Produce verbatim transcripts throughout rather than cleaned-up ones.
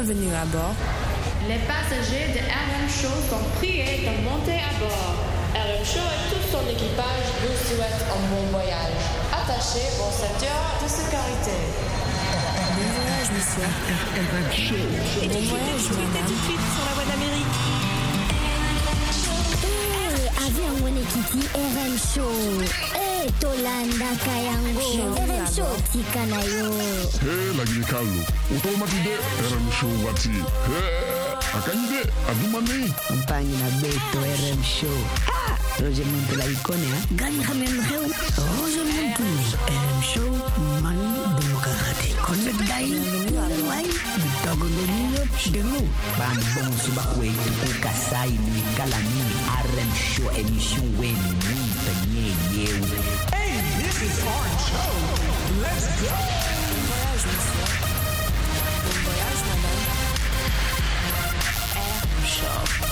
Bienvenue à bord. Les passagers de R M Show sont priés de monter à bord. R M Show et tout son équipage vous souhaitent un bon voyage. Attachez vos ceintures de sécurité. Bon voyage, monsieur. R M Show. Bon voyage, madame. Tout de suite sur la voie d'Amérique. Eh, avion wene kiti R M Show. Eh, Tolanda Kayango. R M Show tikana yo. Hey, lagi ni kalu. Utomatide R M Show wati. Hey, akanyide adumani. Mpangi na beto R M Show. Ha! Roger Muntu la ikone ha. Gani khamen kheu. Roger Muntu. R M Show mani demokrati. Connect dai. Wai. Bitago nilo demo. Ban bon suba kwetu kukasai ni kalani R M Show emission weni mpenye yewe. Hey, this is Orange Show. Let's go. Bon voyage, monsieur. Bon voyage, madame. R M Show.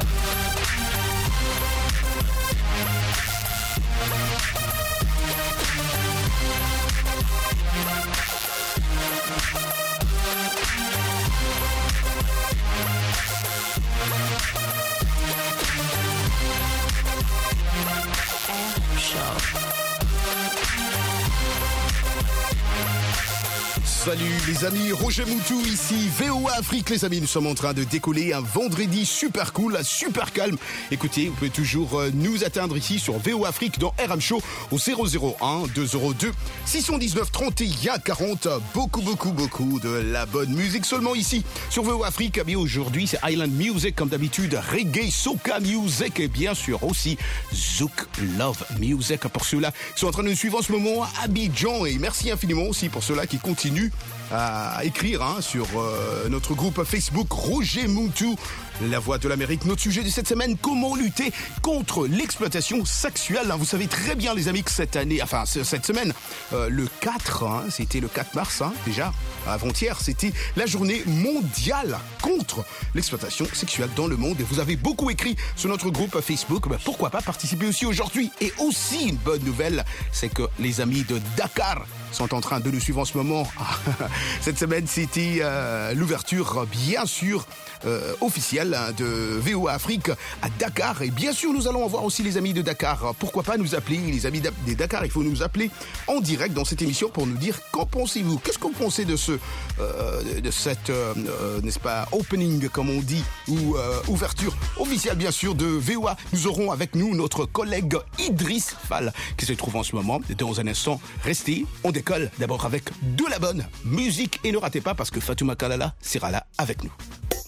Salut les amis, Roger Moutou ici, V O A Afrique les amis, nous sommes en train de décoller un vendredi super cool, super calme. Écoutez, vous pouvez toujours nous atteindre ici sur V O A Afrique dans R M Show au zéro zéro un deux zéro deux six un neuf trente et un quarante. Beaucoup, beaucoup, beaucoup de la bonne musique seulement ici sur V O A Afrique. Mais aujourd'hui, c'est Island Music comme d'habitude, reggae, soca music et bien sûr aussi Zouk Love Music pour ceux-là qui sont en train de nous suivre en ce moment à Abidjan. Et merci infiniment aussi pour ceux-là qui continuent à écrire hein, sur euh, notre groupe Facebook Roger Moutou, la voix de l'Amérique. Notre sujet de cette semaine, comment lutter contre l'exploitation sexuelle. Vous savez très bien les amis que cette année, enfin cette semaine, euh, le quatre, hein, c'était le quatre mars hein, déjà, avant-hier, c'était la journée mondiale contre l'exploitation sexuelle dans le monde. Et vous avez beaucoup écrit sur notre groupe Facebook. Ben, pourquoi pas participer aussi aujourd'hui. Et aussi une bonne nouvelle, c'est que les amis de Dakar sont en train de nous suivre en ce moment. Cette semaine, c'était euh, l'ouverture, bien sûr, euh, officielle hein, de V O A Afrique à Dakar. Et bien sûr, nous allons avoir aussi les amis de Dakar. Pourquoi pas nous appeler, les amis de Dakar, il faut nous appeler en direct dans cette émission pour nous dire qu'en pensez-vous. Qu'est-ce que vous pensez de ce, euh, de cette, euh, euh, n'est-ce pas, opening, comme on dit, ou euh, ouverture officielle, bien sûr, de V O A. Nous aurons avec nous notre collègue Idriss Fall, qui se trouve en ce moment. Dans un instant, restez, on décolle d'abord avec de la bonne musique et ne ratez pas parce que Fatouma Kalala sera là avec nous.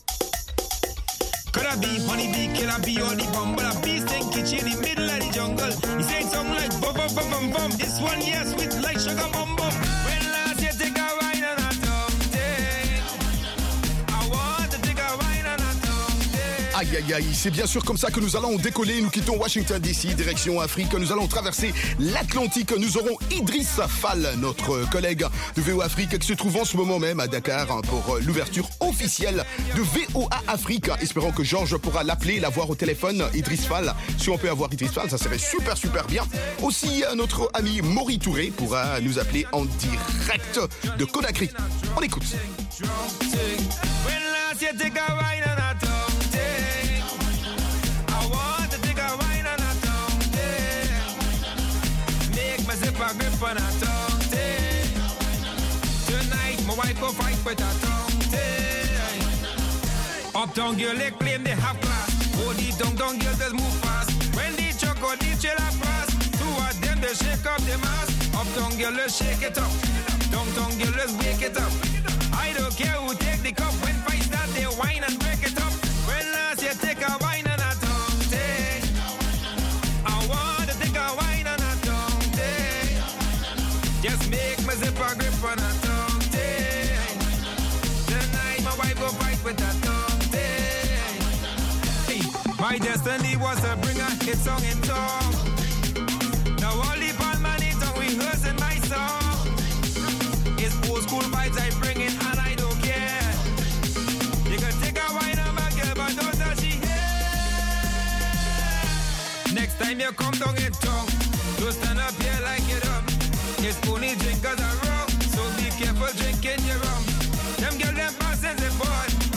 Could I be honey bee, can I be all the bum? But I be stinky in the middle of the jungle. He sang song like bum bum bum bum bum. This one yeah sweet like sugar bum bum. When last you take a wine and a tongue take, I want to take a wine and a tongue take. Aïe aïe aïe, c'est bien sûr comme ça que nous allons décoller. Nous quittons Washington D C, direction Afrique. Nous allons traverser l'Atlantique. Nous aurons Idriss Fall, notre collègue de V O A Afrique, qui se trouve en ce moment même à Dakar pour l'ouverture officielle de V O A Afrique. Espérons que Georges pourra l'appeler, la voir au téléphone. Idriss Fall, si on peut avoir Idriss Fall, ça serait super super bien. Aussi, notre ami Maury Touré pourra nous appeler en direct de Conakry. On écoute. Grip on her tongue day. Tonight my wife go fight with her tongue day. Uptown girl they claim they have class. Oh the down down girls just move fast. When the truck or the trailer pass, two of them they shake up the mass. Uptown girl let's shake it up. Downtown girl let's wake it up. I don't care who take the cup. When fight start they whine and break it up. When last you take a wine and a tongue day. I want to take a wine and a tongue day. Just make my zipper grip on her tongue day. Tonight my wife go fight with her tongue day. Hey, my destiny was to bring a hit song in tongue. Now all the band man in tongue rehearsing my song. It's old school vibes I bring in and I don't care. You can take a wine on my girl but don't touch she hair. Next time you come down in tongue, don't stand up here like it up. It's only drinkers are wrong, so be careful drinking your rum. Them girls them passing the board.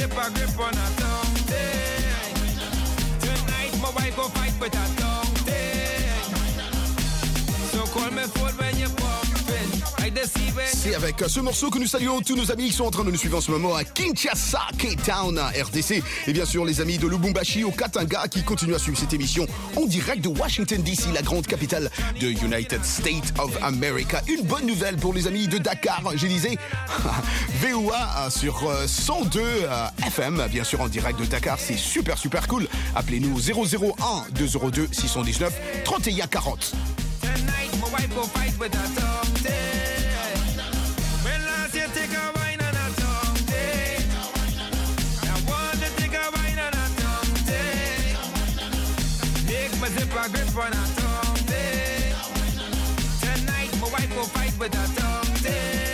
zip a grip on her tongue. Day. Tonight my wife go fight with her tongue. Day. So call me phone when you pumping. I deceive when C'est avec ce morceau que nous saluons tous nos amis qui sont en train de nous suivre en ce moment à Kinshasa, Cape Town, R D C. Et bien sûr les amis de Lubumbashi au Katanga qui continuent à suivre cette émission en direct de Washington D C, la grande capitale de United States of America. Une bonne nouvelle pour les amis de Dakar, je disais V O A sur cent deux F M, bien sûr en direct de Dakar, c'est super super cool. Appelez-nous zéro zéro un deux zéro deux six cent dix-neuf trente et un quarante. tonight my wife go fight with her tongue. Day. When last you take a wine on her tongue. Day. I want to take a wine on her tongue. Day. Make my zip a grip on her tongue. Day. Tonight my wife go fight with her tongue. Day.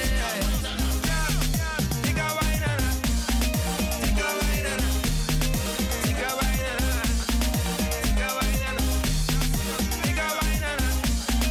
Take a wine on her. Take a wine on her. Take a wine on her. Take a wine on her. Take a wine on her.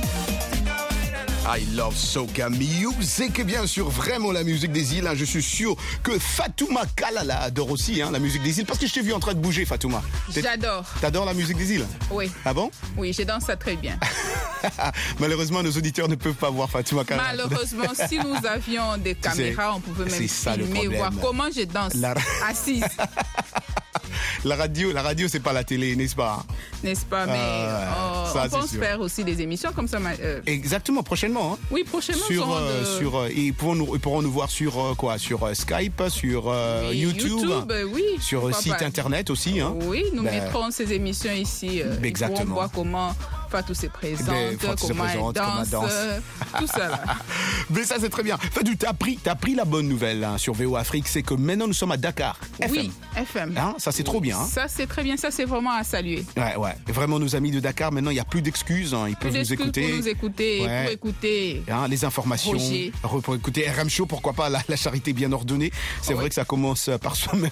I love soca music et bien sûr vraiment la musique des îles. Hein. Je suis sûr que Fatouma Kalala adore aussi hein, la musique des îles parce que je t'ai vu en train de bouger Fatouma. J'adore. T'adores la musique des îles? Oui. Ah bon? Oui, je danse ça très bien. Malheureusement, nos auditeurs ne peuvent pas voir Fatouma Kalala. Malheureusement, si nous avions des caméras, on pouvait même filmer, voir comment je danse la... assise. La radio, la radio, c'est pas la télé, n'est-ce pas? N'est-ce pas? Mais ah, euh, ça, on pense sûr. faire aussi des émissions comme ça. Euh... Exactement, prochainement. Hein. Oui, prochainement. Sur, euh, de... sur, euh, ils, pourront nous, ils pourront nous voir sur euh, quoi? Sur euh, Skype, sur euh, oui, YouTube, YouTube euh, oui, sur le site pas. internet aussi. Hein. Oui, nous ben, mettrons ces émissions ici. Euh, exactement. Ils pourront voir comment Fatou se présente, ben, Fatou comment, se présente, elle danse, comment elle danse. Euh, tout ça. Là. Mais ça, c'est très bien. Fatou, t'as appris, t'as appris la bonne nouvelle hein, sur V O Afrique, c'est que maintenant nous sommes à Dakar. F M. Oui, F M. Hein, ça, c'est trop bien. Hein. Ça, c'est très bien. Ça, c'est vraiment à saluer. Ouais, ouais. Et vraiment, nos amis de Dakar, maintenant, il n'y a plus d'excuses. Hein. Ils plus peuvent nous écouter. Pour nous écouter, ouais. pour écouter. Hein, les informations. Roger. Pour écouter R M Show, pourquoi pas la, la charité bien ordonnée. C'est oh, vrai oui. que ça commence par soi-même.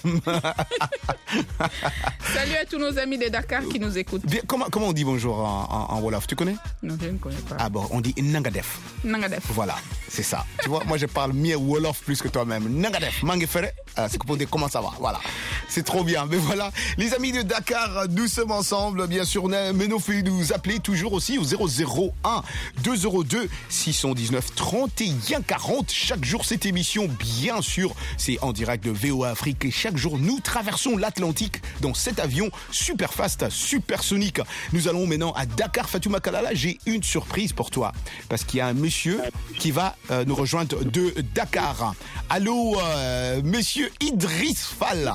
Salut à tous nos amis de Dakar qui nous écoutent. Bien, comment, comment on dit bonjour en, en, en Wolof? Tu connais? Non, je ne connais pas. Ah bon, on dit Nangadef. Nangadef. Voilà, c'est ça. Tu vois, moi je parle mieux Wolof plus que toi-même. Nangadef, Mangefere. Ah, c'est pour dire comment ça va. Voilà, c'est trop bien. Mais voilà, les amis de Dakar, nous sommes ensemble. Bien sûr, mais nous pouvez nous appeler toujours aussi au zéro zéro un deux zéro deux six cent dix-neuf trente et un quarante. Chaque jour, cette émission, bien sûr, c'est en direct de V O A Afrique. Et chaque jour, nous traversons l'Atlantique dans cet avion super fast, supersonique. Nous allons maintenant à Dakar. Fatouma Kalala, j'ai une surprise pour toi. Parce qu'il y a un monsieur qui va euh, nous rejoindre de Dakar. Allô, euh, monsieur Idriss Fall.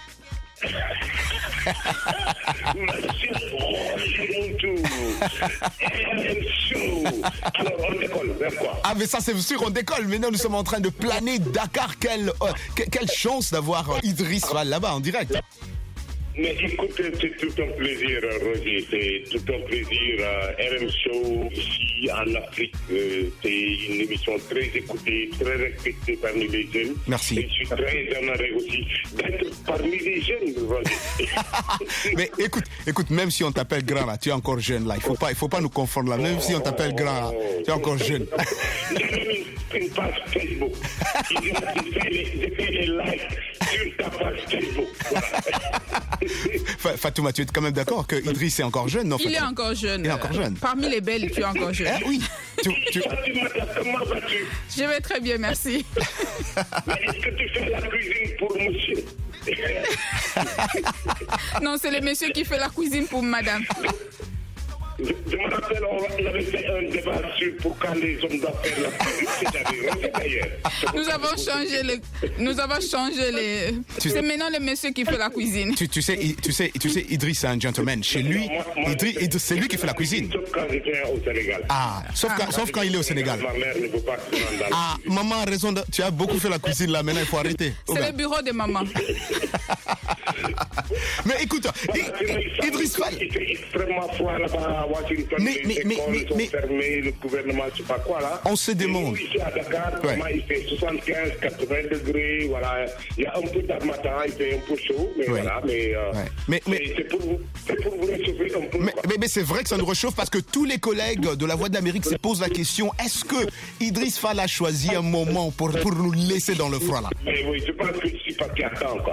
Ah mais ça c'est sûr, on décolle. Maintenant nous sommes en train de planer Dakar. Quelle, euh, quelle chance d'avoir Idriss Fall là-bas en direct. Mais écoute, c'est tout un plaisir, Roger. C'est tout un plaisir. Euh, R M Show, ici en Afrique, euh, c'est une émission très écoutée, très respectée parmi les jeunes. Merci. Et je suis très honoré aussi d'être parmi les jeunes, Roger. Mais écoute, écoute, même si on t'appelle grand, là, tu es encore jeune. Là. Il ne faut pas, il faut pas nous confondre. Là. Même oh, si on t'appelle grand, là, tu es encore jeune. J'ai une, une page Facebook. J'ai fait des likes sur ta page Facebook. Voilà. Fatouma, tu es quand même d'accord que Idriss est encore jeune, non? Il est encore jeune. Il est encore jeune. Parmi les belles, tu es encore jeune. Eh, oui. Tu, tu... Je vais très bien, merci. Mais est-ce que tu fais la cuisine pour monsieur? Non, c'est le monsieur qui fait la cuisine pour madame. Je, je me rappelle, on avait fait un débat sur pourquoi les hommes doivent faire la cuisine. d'ailleurs. Nous avons changé les. Nous avons changé les. Tu... C'est maintenant le monsieur qui fait la cuisine. Tu, tu, sais, tu, sais, tu sais, Idriss, c'est un gentleman. Chez lui, moi, moi, Idriss, Idriss, c'est lui qui fait la cuisine. Sauf quand il est au Sénégal. Ah, sauf, ah. Quand, sauf quand il est au Sénégal. Ma mère ne veut pas que je m'en Ah, maman a raison. De... Tu as beaucoup fait la cuisine là, maintenant il faut arrêter. C'est oh, le bureau de maman. Mais écoute, Idriss Fall. Il fait extrêmement froid là-bas. Washington, Mais- les mais- écoles mais- mais- sont mais- fermées, le gouvernement, je sais pas quoi là. On se Et demande. nous, ici à Dakar, Ouais. vraiment, il fait soixante-quinze, quatre-vingts degrés, voilà. Il y a un peu d'armatan, il fait un peu chaud, mais Ouais. voilà. Mais, euh, Ouais. Mais- mais- c'est pour, vous- c'est pour vous réchauffer un peu. Mais, quoi. mais- mais c'est vrai que ça nous réchauffe parce que tous les collègues de la Voix de l'Amérique se posent la question, est-ce que Idriss Fall a choisi un moment pour, pour nous laisser dans le froid là? Mais oui, je pense que je suis pas qui attend, quoi.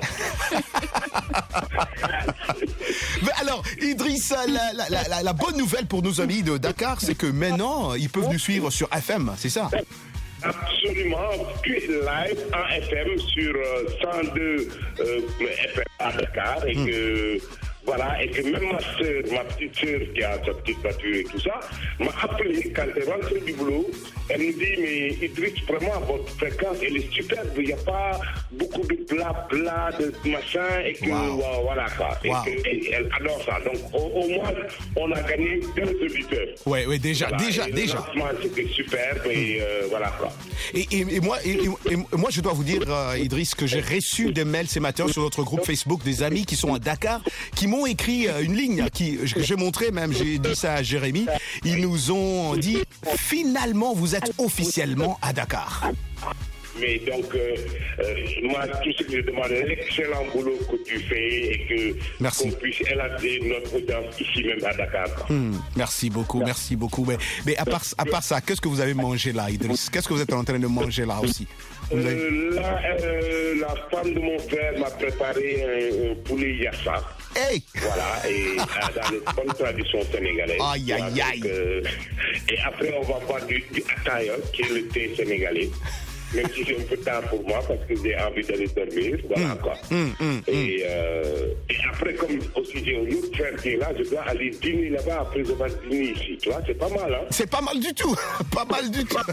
Mais alors, Idriss, la, la- la- la- la bonne nouvelle pour nos amis de Dakar, c'est que maintenant, ils peuvent nous suivre sur F M, c'est ça? Absolument, tu es live en F M sur euh, cent deux euh, F M à Dakar et que voilà, et que même ma soeur, ma petite soeur qui a sa petite voiture et tout ça, m'a appelé quand elle rentre du boulot. Elle me dit, mais Idriss, vraiment, votre fréquence, elle est superbe. Il n'y a pas beaucoup de blabla, de machin, et que Wow. euh, voilà quoi. Et Wow. que- et elle adore ça. Donc au, au moins, on a gagné deux auditeurs. Oui, oui, déjà, Voilà, déjà, et déjà. Le lancement, c'était superbe et euh, voilà quoi. Et, et- et moi, et, et- et moi, je dois vous dire, euh, Idriss, que j'ai reçu des mails ces matins sur notre groupe Facebook des amis qui sont à Dakar, qui m'ont écrit euh, une ligne, qui, que j'ai montré même, j'ai dit ça à Jérémy. Ils nous ont dit, finalement, vous êtes officiellement à Dakar. Mais donc, euh, euh, moi, tout ce que je demande, l'excellent boulot que tu fais et que Merci. qu'on puisse élargir notre audience ici même à Dakar. quoi. Hmm, merci beaucoup, merci beaucoup. Mais, mais à, part, à part ça, qu'est-ce que vous avez mangé là, Idriss? Qu'est-ce que vous êtes en train de manger là aussi? Vous avez- Euh, là, euh, la femme de mon frère m'a préparé un, un poulet yassa. Hey! Voilà, et euh, dans les bonnes traditions sénégalaises. Aïe, aïe, Voilà, aïe. donc, euh, et après, on va boire du, du attaya, qui est le thé sénégalais. Même si c'est un peu tard pour moi, parce que j'ai envie d'aller dormir. Voilà, quoi. hum, hum, et, euh, et après, comme aussi j'ai un autre frère qui est là, je dois aller dîner là-bas après avoir dîné ici. Tu vois, c'est pas mal, hein? C'est pas mal du tout, pas mal du tout.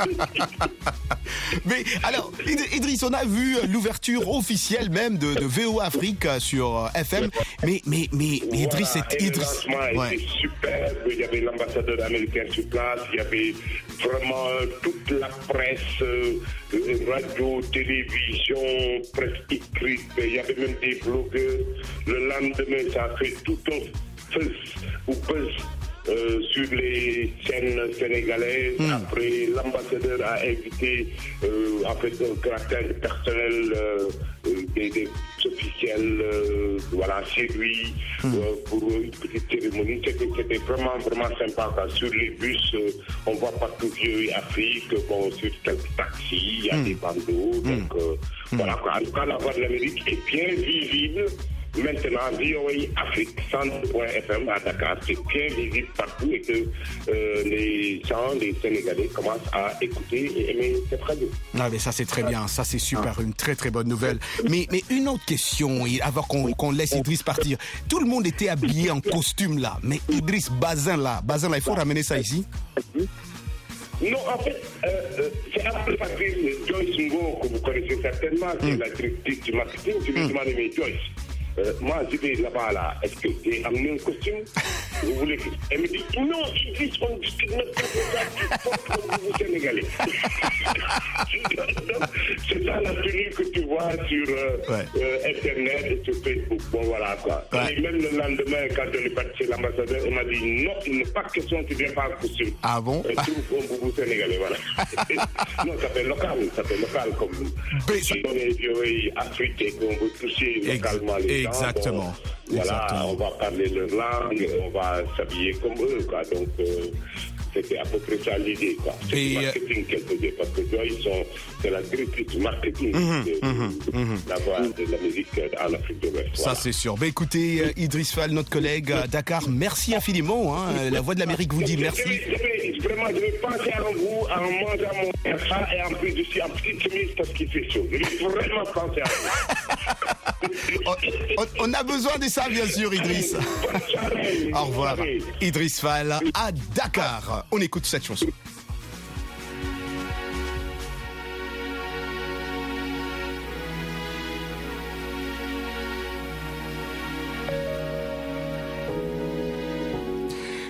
Mais alors, Id- Idriss, on a vu l'ouverture officielle même de, de V O Afrique sur euh, F M. Mais, mais, mais, mais Idriss, Voilà, c'est et le Idriss. lancement Ouais. était superbe. Il y avait l'ambassadeur américain sur place. Il y avait vraiment euh, toute la presse, euh, euh, radio, télévision, presse écrite. Il y avait même des blogueurs. Le lendemain, ça a fait tout un fuzz ou buzz euh, sur les scènes sénégalaises. Mm. Après, l'ambassadeur a invité euh, en fait un caractère personnel euh, euh, des, des officiels euh, voilà, chez lui Mm. euh, pour une petite cérémonie. C'était, c'était vraiment, vraiment sympa. Quoi. Sur les bus, euh, on voit partout Vieux Afrique. Bon, sur quelques taxis, il y a Mm. des bandeaux. Donc, euh, voilà. Quoi. En tout cas, la Voix de l'Amérique est bien visible. Maintenant, V O A Afrique, cent deux point F M à Dakar, c'est bien visible partout et que euh, les gens, les Sénégalais commencent à écouter et aimer cette radio. Ah, mais ça c'est très bien, ça c'est super, une très très bonne nouvelle. Mais, mais une autre question, et avant qu'on, qu'on laisse Idriss partir. Tout le monde était habillé en costume là, mais Idriss, Bazin là, Bazin là, il faut ramener ça ici. Non, en fait, euh, euh, c'est un peu facile. Joyce Ngo, que vous connaissez certainement, qui est la directrice du marketing, je lui ai demandé, mais Joyce, euh, moi, je vais là-bas, là, est-ce que j'ai amené un costume? Vous voulez que... Elle me dit, non, Idriss, on discute même pas de ça, tu portes comme vous Sénégalais. Donc, c'est ça la tenue que tu vois sur euh, Ouais. euh, Internet et sur Facebook. Bon, voilà, quoi. Ouais. Et même le lendemain, quand on est parti chez l'ambassadeur, il m'a dit, non, il n'est pas question, tu ne viens pas en costume. Ah bon? Euh, tout comme boubou sénégalais, voilà. Non, ça fait local, ça fait local comme Mais si on est vieux Afrique et qu'on veut toucher Ex- localement les gens. exactement, bon, voilà, exactement. on va parler leur langue, on va s'habiller comme eux, quoi. Donc, euh, c'était à peu près ça l'idée, quoi. C'est Et, du euh, marketing quelque chose, parce que eux, ils sont, c'est la directrice du marketing de, la voix de la musique en Afrique de l'Ouest. Ça Voilà. c'est sûr. Ben écoutez, euh, Idriss Fall, notre collègue à Dakar, merci infiniment. Hein. La Voix de l'Amérique vous dit Je merci. vais- je vais- Vraiment, je vais penser à vous en mangeant mon ça et en plus je suis en petite chemise parce qu'il fait chaud. Je vais vraiment penser à vous. On, on- on a besoin de ça, bien sûr, Idriss. Bonne soirée. Au revoir. Bonne soirée. Idriss Fall à Dakar. On écoute cette chanson.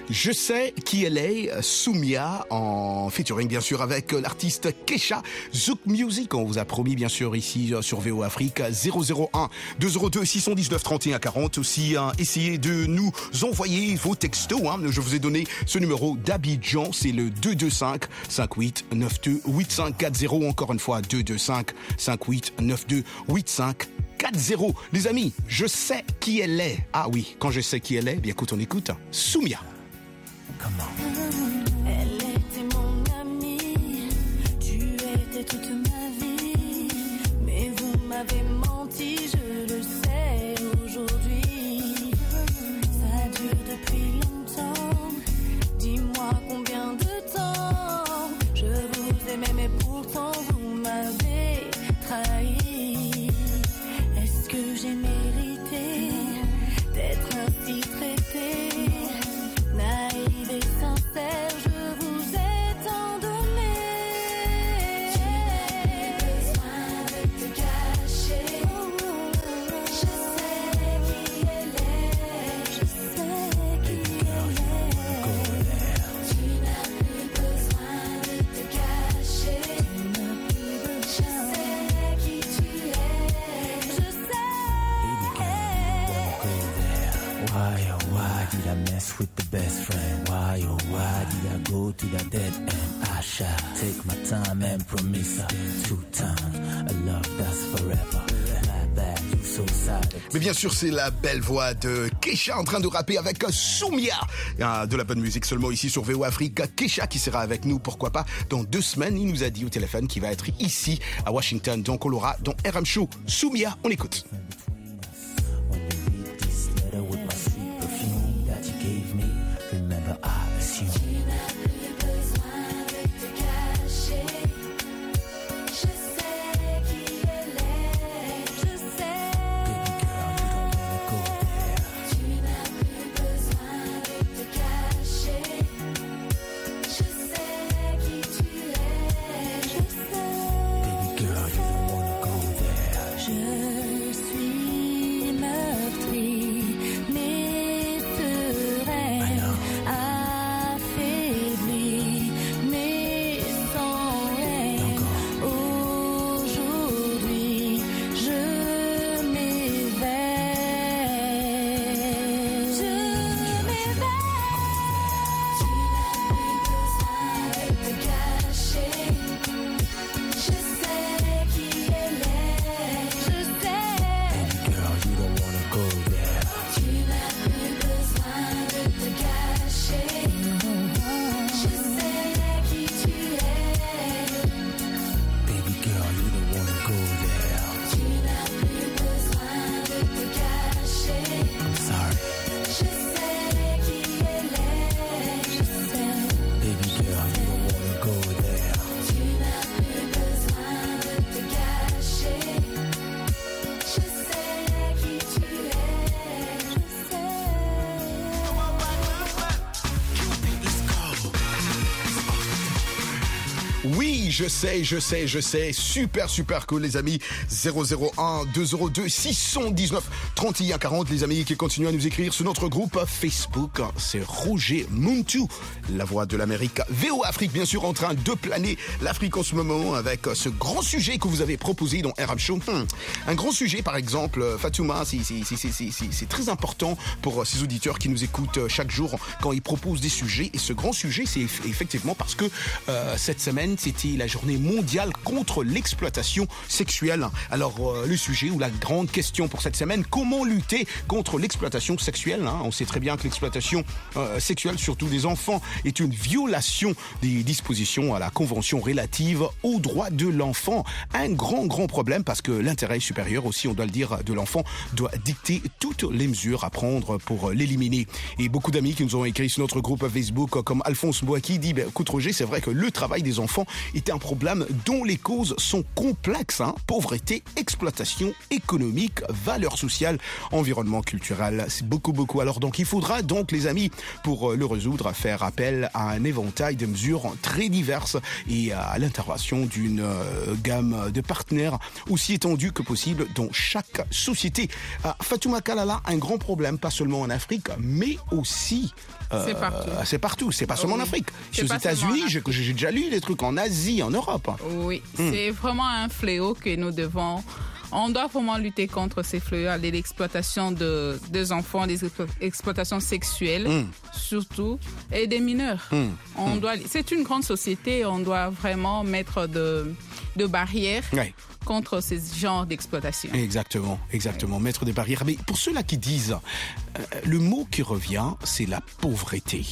Je sais qui elle est, Soumia, en featuring bien sûr avec l'artiste Kesha. Zouk Music, on vous a promis bien sûr ici sur V O Afrique, zéro zéro un deux zéro deux six un neuf trente et un quarante. Aussi, hein, essayez de nous envoyer vos textos. Hein. Je vous ai donné ce numéro d'Abidjan, c'est le deux deux cinq cinq huit neuf deux huit cinq quatre zéro. Encore une fois, deux deux cinq cinq huit neuf deux huit cinq quatre zéro. Les amis, je sais qui elle est. Ah oui, quand je sais qui elle est, bien écoute, on écoute Soumia. Elle était mon amie, tu étais toute ma vie, mais vous m'avez menti, je le sais aujourd'hui. Ça dure depuis longtemps, dis-moi combien de temps. Je vous aimais mais pourtant vous m'avez trahi. Est-ce que j'ai mérité d'être ainsi traitée? Naïve et sincère, je vous ai tant donné. Tu n'as plus besoin de te cacher. Je sais qui elle est. Je sais qui elle est. Tu n'as plus besoin de te cacher. Je sais qui tu es. Je sais. Why oh why did I mess with the best friend? Why oh why did I go to the dead end? I shall take my time and promise two times a love that's forever. My bad, you so sad. Mais bien sûr, c'est la belle voix de Kesha en train de rapper avec Soumia. De la bonne musique seulement ici sur V O Afrique. Kesha qui sera avec nous, pourquoi pas, dans deux semaines. Il nous a dit au téléphone qu'il va être ici à Washington. Donc on l'aura dans R M Show. Soumia, on écoute. Remember, I assume. Tu n'as plus besoin de te cacher. Je sais qui elle est. Je sais. Baby girl, you don't wanna go there. Tu n'as plus besoin de te cacher. Je sais qui tu es. Je sais. Baby girl, you don't wanna go there. Je suis meurtrie, mais sereine. Affaibli, mais sans haine. Aujourd'hui, je m'éveille. Je m'éveille. Tu n'as plus besoin de te cacher. Je sais qui elle est. Je sais. Baby girl, you don't wanna go there. Tu n'as plus besoin de te cacher. Je sais qui tu es. Baby girl, you don't wanna go there. Tu n'as plus besoin de te cacher. I'm sorry. Je sais qui elle est. Je sais. Baby girl, you don't wanna go there. Tu n'as plus besoin de te cacher. Je sais qui tu es. Je sais. Oui, je sais, je sais, je sais. Super, super cool, les amis. zéro zéro un deux zéro deux six un neuf trente et un quarante, les amis qui continuent à nous écrire sur notre groupe Facebook. C'est Roger Muntu, la voix de l'Amérique. V O Afrique, bien sûr, en train de planer l'Afrique en ce moment avec ce grand sujet que vous avez proposé dans R M Show. Hum, un grand sujet, par exemple, Fatouma, c'est, c'est, c'est, c'est, c'est, c'est très important pour ces auditeurs qui nous écoutent chaque jour quand ils proposent des sujets. Et ce grand sujet, c'est effectivement parce que euh, cette semaine, c'était la journée mondiale contre l'exploitation sexuelle. Alors, euh, le sujet ou la grande question pour cette semaine, comment lutter contre l'exploitation sexuelle, hein? On sait très bien que l'exploitation euh, sexuelle, surtout des enfants, est une violation des dispositions à la Convention relative aux droits de l'enfant. Un grand, grand problème parce que l'intérêt supérieur aussi, on doit le dire, de l'enfant doit dicter toutes les mesures à prendre pour l'éliminer. Et beaucoup d'amis qui nous ont écrit sur notre groupe Facebook, comme Alphonse Boaki, dit, ben, écoute Roger, c'est vrai que le travail des enfants est un problème dont les causes sont complexes. Hein. Pauvreté, exploitation économique, valeurs sociales, environnement culturel, c'est beaucoup, beaucoup. Alors donc, il faudra donc, les amis, pour le résoudre, faire appel à un éventail de mesures très diverses et à l'intervention d'une euh, gamme de partenaires aussi étendue que possible dans chaque société. Euh, Fatouma Kalala a un grand problème, pas seulement en Afrique, mais aussi... Euh, c'est partout. C'est partout, c'est pas seulement oui. en Afrique. C'est aux pas États-Unis, j'ai, j'ai déjà lu des trucs en Asie, en Europe. Oui, Hmm. c'est vraiment un fléau que nous devons... On doit vraiment lutter contre ces fléaux, l'exploitation de, des enfants, des explo- exploitations sexuelles, Mm. surtout, et des mineurs. Mm. On Mm. doit, c'est une grande société, on doit vraiment mettre de, de barrières Ouais. contre ces genres d'exploitation. Exactement, exactement, mettre des barrières. Mais pour ceux-là qui disent, euh, le mot qui revient, c'est la pauvreté.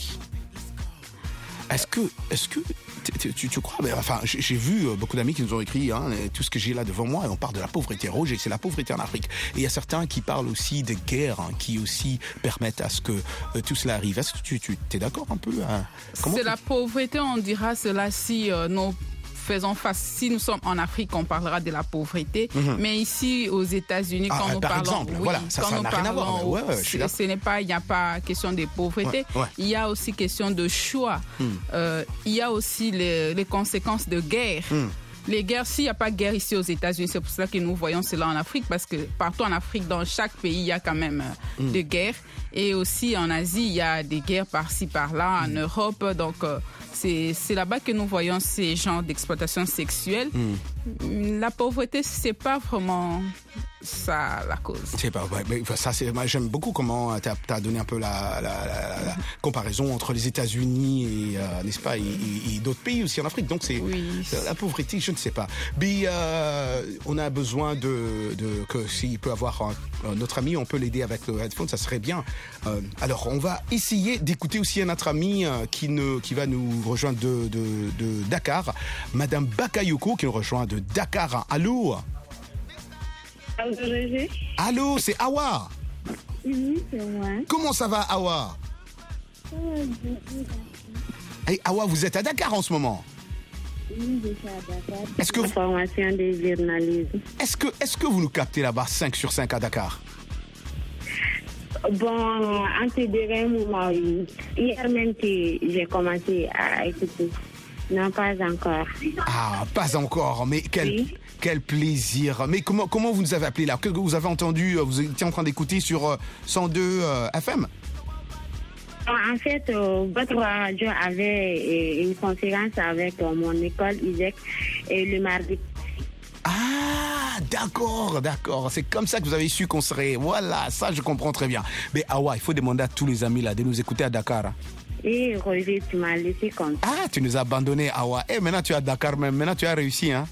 Est-ce que, est-ce que tu, tu, tu crois, mais, enfin, j'ai, j'ai vu beaucoup d'amis qui nous ont écrit, hein, tout ce que j'ai là devant moi, et on parle de la pauvreté. Roger, c'est la pauvreté en Afrique. Et il y a certains qui parlent aussi de guerres, hein, qui aussi permettent à ce que euh, tout cela arrive. Est-ce que tu, tu es d'accord un peu hein? Comment C'est tu... la pauvreté, on dira cela si euh, nos faisons face, si nous sommes en Afrique, on parlera de la pauvreté, Mhm. mais ici aux États-Unis, Ah, quand nous par parlons, exemple, oui, voilà, ça, quand ça nous n'a rien à voir, parlons, mais ouais, ouais, je suis ce, là. ce n'est pas, il n'y a pas question de pauvreté, Ouais, ouais. il y a aussi question de choix, Hmm. Euh, il y a aussi les, les conséquences de guerre. Hmm. Les guerres, s'il n'y a pas de guerre ici aux États-Unis, c'est pour cela que nous voyons cela en Afrique, parce que partout en Afrique, dans chaque pays, il y a quand même euh, Mm. des guerres. Et aussi en Asie, il y a des guerres par-ci, par-là, en Europe. Donc, euh, c'est, c'est là-bas que nous voyons ces genres d'exploitation sexuelle. Mm. La pauvreté, c'est pas vraiment ça la cause. C'est pas, ouais, mais ça, c'est, moi, j'aime beaucoup comment tu as donné un peu la, la, la, la comparaison entre les États-Unis et, euh, n'est-ce pas, et, et- et d'autres pays aussi en Afrique. Donc, c'est Oui. la pauvreté, je ne sais pas. Mais euh, on a besoin de, de que s'il peut avoir un, un autre ami, on peut l'aider avec le headphone, ça serait bien. Euh, alors, on va essayer d'écouter aussi un autre ami euh, qui, ne, qui va nous rejoindre de, de, de Dakar, Madame Bakayoko, qui nous rejoint de Dakar. Allô? Allô, c'est Awa. Oui, c'est moi. Comment ça va, Awa? Hey, Awa, vous êtes à Dakar en ce moment? Oui, je suis à Dakar. Est-ce que vous- Formation de journalisme. Est-ce que, est-ce que vous nous captez là-bas cinq sur cinq à Dakar? Bon, en ce dernier moment, oui. Hier même que j'ai commencé à écouter. Non, pas encore. Ah, pas encore, mais quel, Oui. quel plaisir. Mais comment, comment vous nous avez appelé là? Que vous avez entendu? Vous étiez en train d'écouter sur euh, cent deux euh, F M? En fait, euh, votre radio avait euh, une conférence avec euh, mon école I S E C et le mardi. Ah, d'accord, d'accord. C'est comme ça que vous avez su qu'on serait. Voilà, ça je comprends très bien. Mais Awa, il faut demander à tous les amis là de nous écouter à Dakar. Hein. Et Roger, tu m'as laissé comme ça. Ah, tu nous as abandonnés, Awa. Eh, maintenant tu es à Dakar même. Maintenant tu as réussi, hein?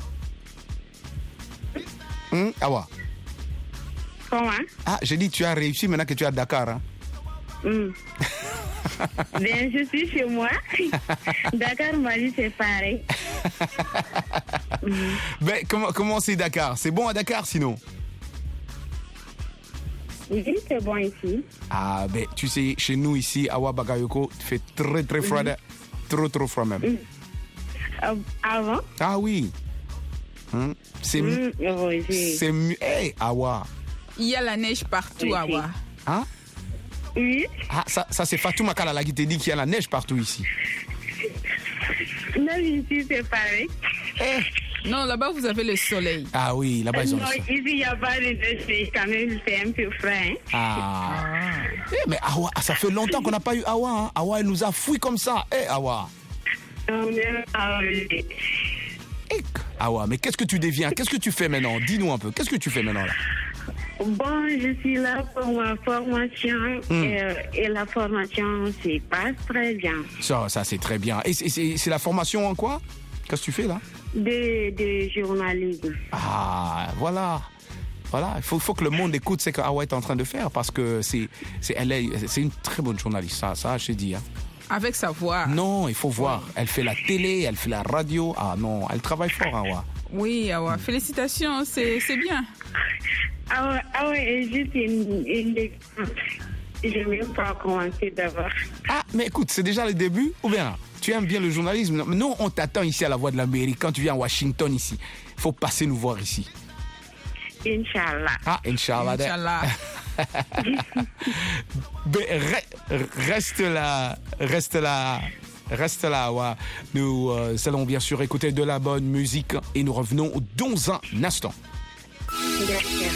Hum, Awa. Comment? Ah, j'ai dit tu as réussi maintenant que tu es à Dakar. Hein? Hmm. Ben, je suis chez moi. Dakar, Mali, c'est pareil. Ben, comment, comment c'est Dakar? C'est bon à Dakar sinon? Oui, c'est bon ici. Ah, ben, tu sais, chez nous ici, Awa Bakayoko, il fait très très froid. Mhm. Trop trop froid même. Euh, avant? Ah oui. Hum, C'est Hmm, mieux. Roger. C'est mieux. Hey, Awa. Il y a la neige partout, Oui, Awa. Hein? Oui. Ah, ça, ça c'est Fatouma Kalala qui t'a dit qu'il y a la neige partout ici. Non, ici, c'est pareil. Non, là-bas, vous avez le soleil. Ah oui, là-bas ils ont Non, le son. ici, il n'y a pas de neige, mais quand même, c'est un peu frais. Hein? Ah. Eh, mais Awa, ça fait longtemps qu'on n'a pas eu Awa. Hein. Awa, elle nous a fouillé comme ça. Eh, Awa. Non, mais, ah, oui. Eh, Awa, mais qu'est-ce que tu deviens? Qu'est-ce que tu fais maintenant? Dis-nous un peu. Qu'est-ce que tu fais maintenant là? Bon, je suis là pour ma formation Hmm. et, euh, et la formation se passe très bien. Ça, ça c'est très bien. Et c'est, c'est- c'est la formation en quoi? Qu'est-ce que tu fais là? De, de journalisme. Ah, voilà. Voilà, il faut, faut que le monde écoute ce qu'Awa est en train de faire parce que c'est, c'est, elle est, c'est une très bonne journaliste, ça, ça je te dis. Hein. Avec sa voix. Non, il faut voir. Elle fait la télé, elle fait la radio. Ah non, elle travaille fort, Awa. Oui, Awa. Félicitations, c'est, c'est bien. Ah ouais, ah ouais, et juste une, une... Je n'ai même pas commencé d'abord. Ah, mais écoute, c'est déjà le début ou bien tu tu aimes bien le journalisme. Nous, on t'attend ici à la Voix de l'Amérique. Quand tu viens à Washington ici, il faut passer nous voir ici. Inch'Allah. Ah, Inch'Allah. Inch'Allah. Ben, re- reste là, reste là, reste là. Ouais. Nous euh, allons bien sûr écouter de la bonne musique et nous revenons dans un instant. Gracias.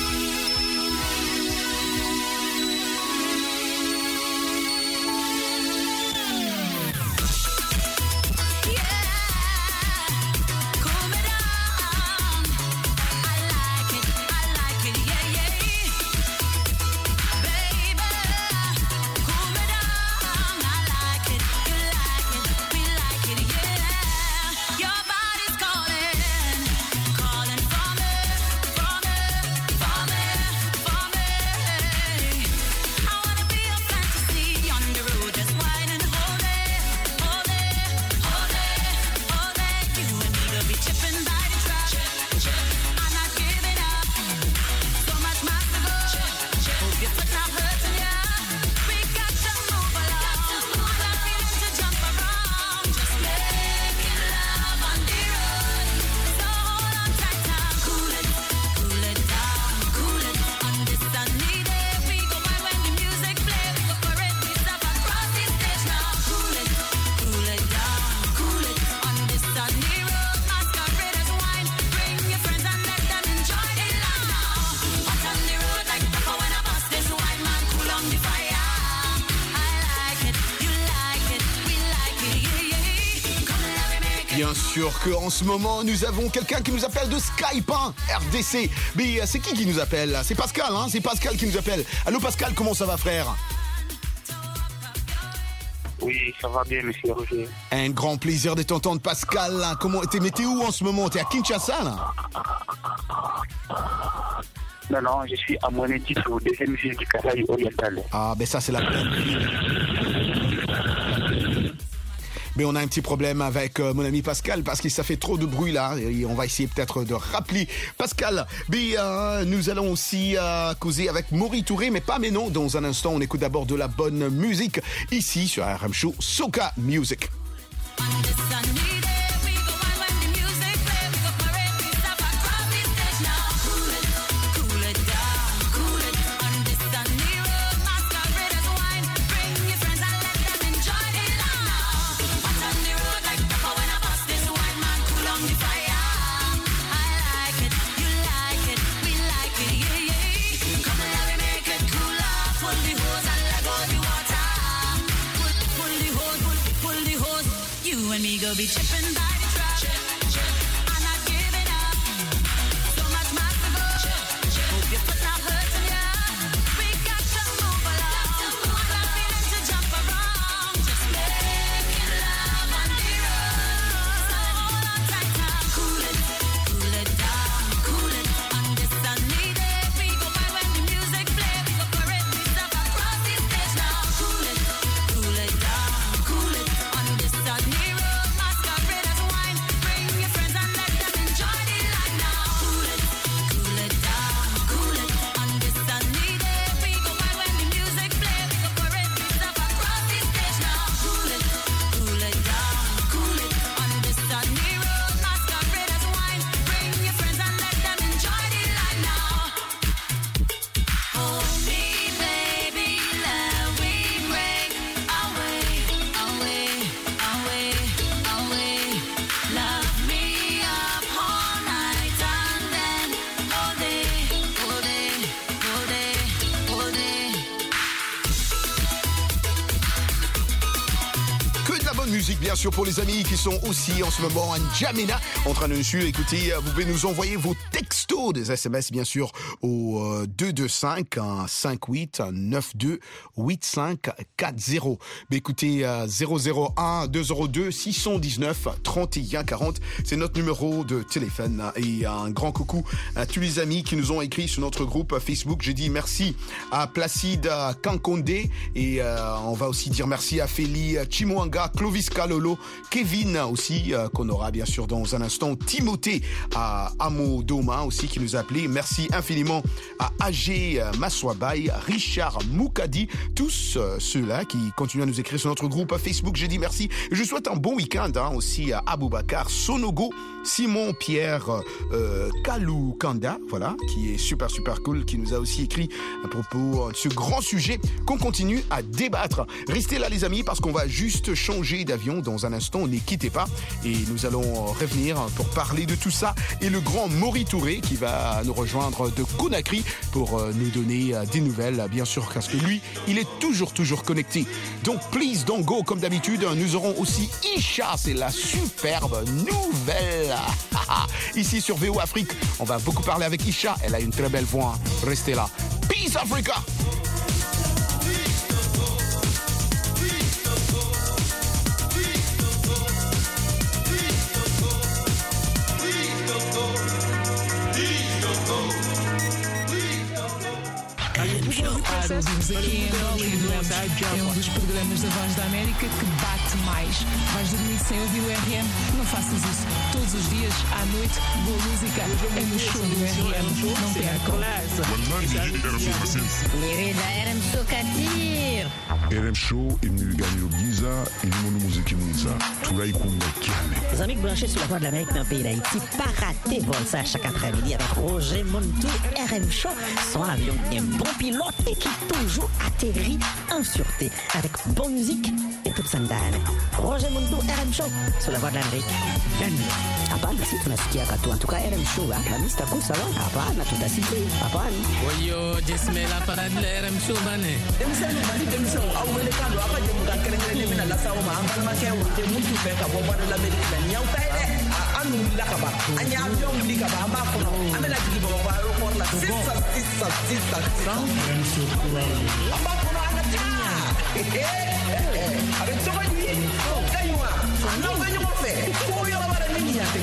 Bien sûr qu'en ce moment, nous avons quelqu'un qui nous appelle de Skype, hein, R D C. Mais euh, c'est qui qui nous appelle? C'est Pascal, hein, c'est Pascal qui nous appelle. Allô Pascal, comment ça va frère? Oui, ça va bien, monsieur Roger. Un grand plaisir de t'entendre Pascal. Hein. Comment t'es, mais t'es où en ce moment? T'es à Kinshasa là? Non, non, je suis à Monétis, au deuxième ville du Kasaï oriental. Ah, ben ça c'est la peine. Mais on a un petit problème avec euh, mon ami Pascal parce que ça fait trop de bruit là et on va essayer peut-être de rappeler Pascal. Mais euh, nous allons aussi euh, causer avec Maury Touré, mais pas mais non. Dans un instant, on écoute d'abord de la bonne musique ici sur R M Show Soca Music. Be chipping by the track. Chip, chip. I'm not giving up. So much more to go. Chip, chip. Hope your foot not hurting ya. We got to move along. I'm not feeling to jump around. Just making love on the road. So hold on tight now. Cool it, cool it down, cool it. On this sunny day, we go by when the music play. We go parade myself across the stage now. Cool it, cool it down, cool it. On this sunny road. Musique bien sûr pour les amis qui sont aussi en ce moment en N'Djamena en train de nous suivre. Écoutez, vous pouvez nous envoyer vos textos, des S M S bien sûr au euh, deux deux cinq cinq huit neuf deux huit cinq quatre zéro. Mais écoutez, euh, zéro zéro un deux zéro deux six un neuf trente et un quarante, c'est notre numéro de téléphone. Et un grand coucou à tous les amis qui nous ont écrit sur notre groupe Facebook. J'ai dit merci à Placide Kankonde et euh, on va aussi dire merci à Feli Chimwanga, Clovis Kalolo, Kevin aussi, euh, qu'on aura bien sûr dans un instant, Timothée à Amodo Mouma aussi qui nous a appelé. Merci infiniment à Agé Maswabaye, Richard Moukadi, tous euh, ceux-là qui continuent à nous écrire sur notre groupe Facebook. Je dis merci. Je souhaite un bon week-end hein, aussi à Aboubakar Sonogo, Simon Pierre euh, Kalou Kanda, voilà, qui est super super cool, qui nous a aussi écrit à propos de ce grand sujet qu'on continue à débattre. Restez là les amis parce qu'on va juste changer d'avion dans un instant, ne quittez pas et nous allons revenir pour parler de tout ça et le grand Maury Touré qui va nous rejoindre de Conakry pour nous donner des nouvelles bien sûr parce que lui il est toujours toujours connecté. Donc please don't go comme d'habitude, nous aurons aussi Isha, c'est la superbe nouvelle ici sur V O Afrique. On va beaucoup parler avec Isha, elle a une très belle voix, restez là. Peace Africa. Claro, ouvimos aqui em Berlim, é um dos programas da Voz da América que bate mais. Vais dormir sem ouvir o R M? Não faças isso. Todos os dias, à noite, boa música é no show do R M. Não percam. Lirik R M Show Katir. R M Show imni gagner Giza, imni muziki Giza. Tulai kunga kiame. Les amis branchés sur la Voix de l'Amérique dans le pays d'Haïti, pas rater vol ça chaque après-midi avec Roger Montou, R M Show, son avion est bon pilote et qui toujours atterrit en sûreté avec bonne musique et toute sandale. Roger Montou, R M Show, sur la Voix de l'Amérique. Hapana, si tunasikia katu. En tout cas, R M Show, la liste à course alors. Hapana, tutasikia. Hapana. Oyo, jesme la parade de R M Show, bane. Demisani, bani demisani, au welekando, apa jemuka kerengere mina la sauma, ambal makeu, te muntu peka bo Voix de l'Amérique la nyau taide. Anu lakaba, anya avion likaba, amba kono, amela digi bo ba aéroport la sisa sisa sisa. Amba kono anata. Avec ça va dire, kaywa, non venyo mo fe. Ko yo la bara nini ya te.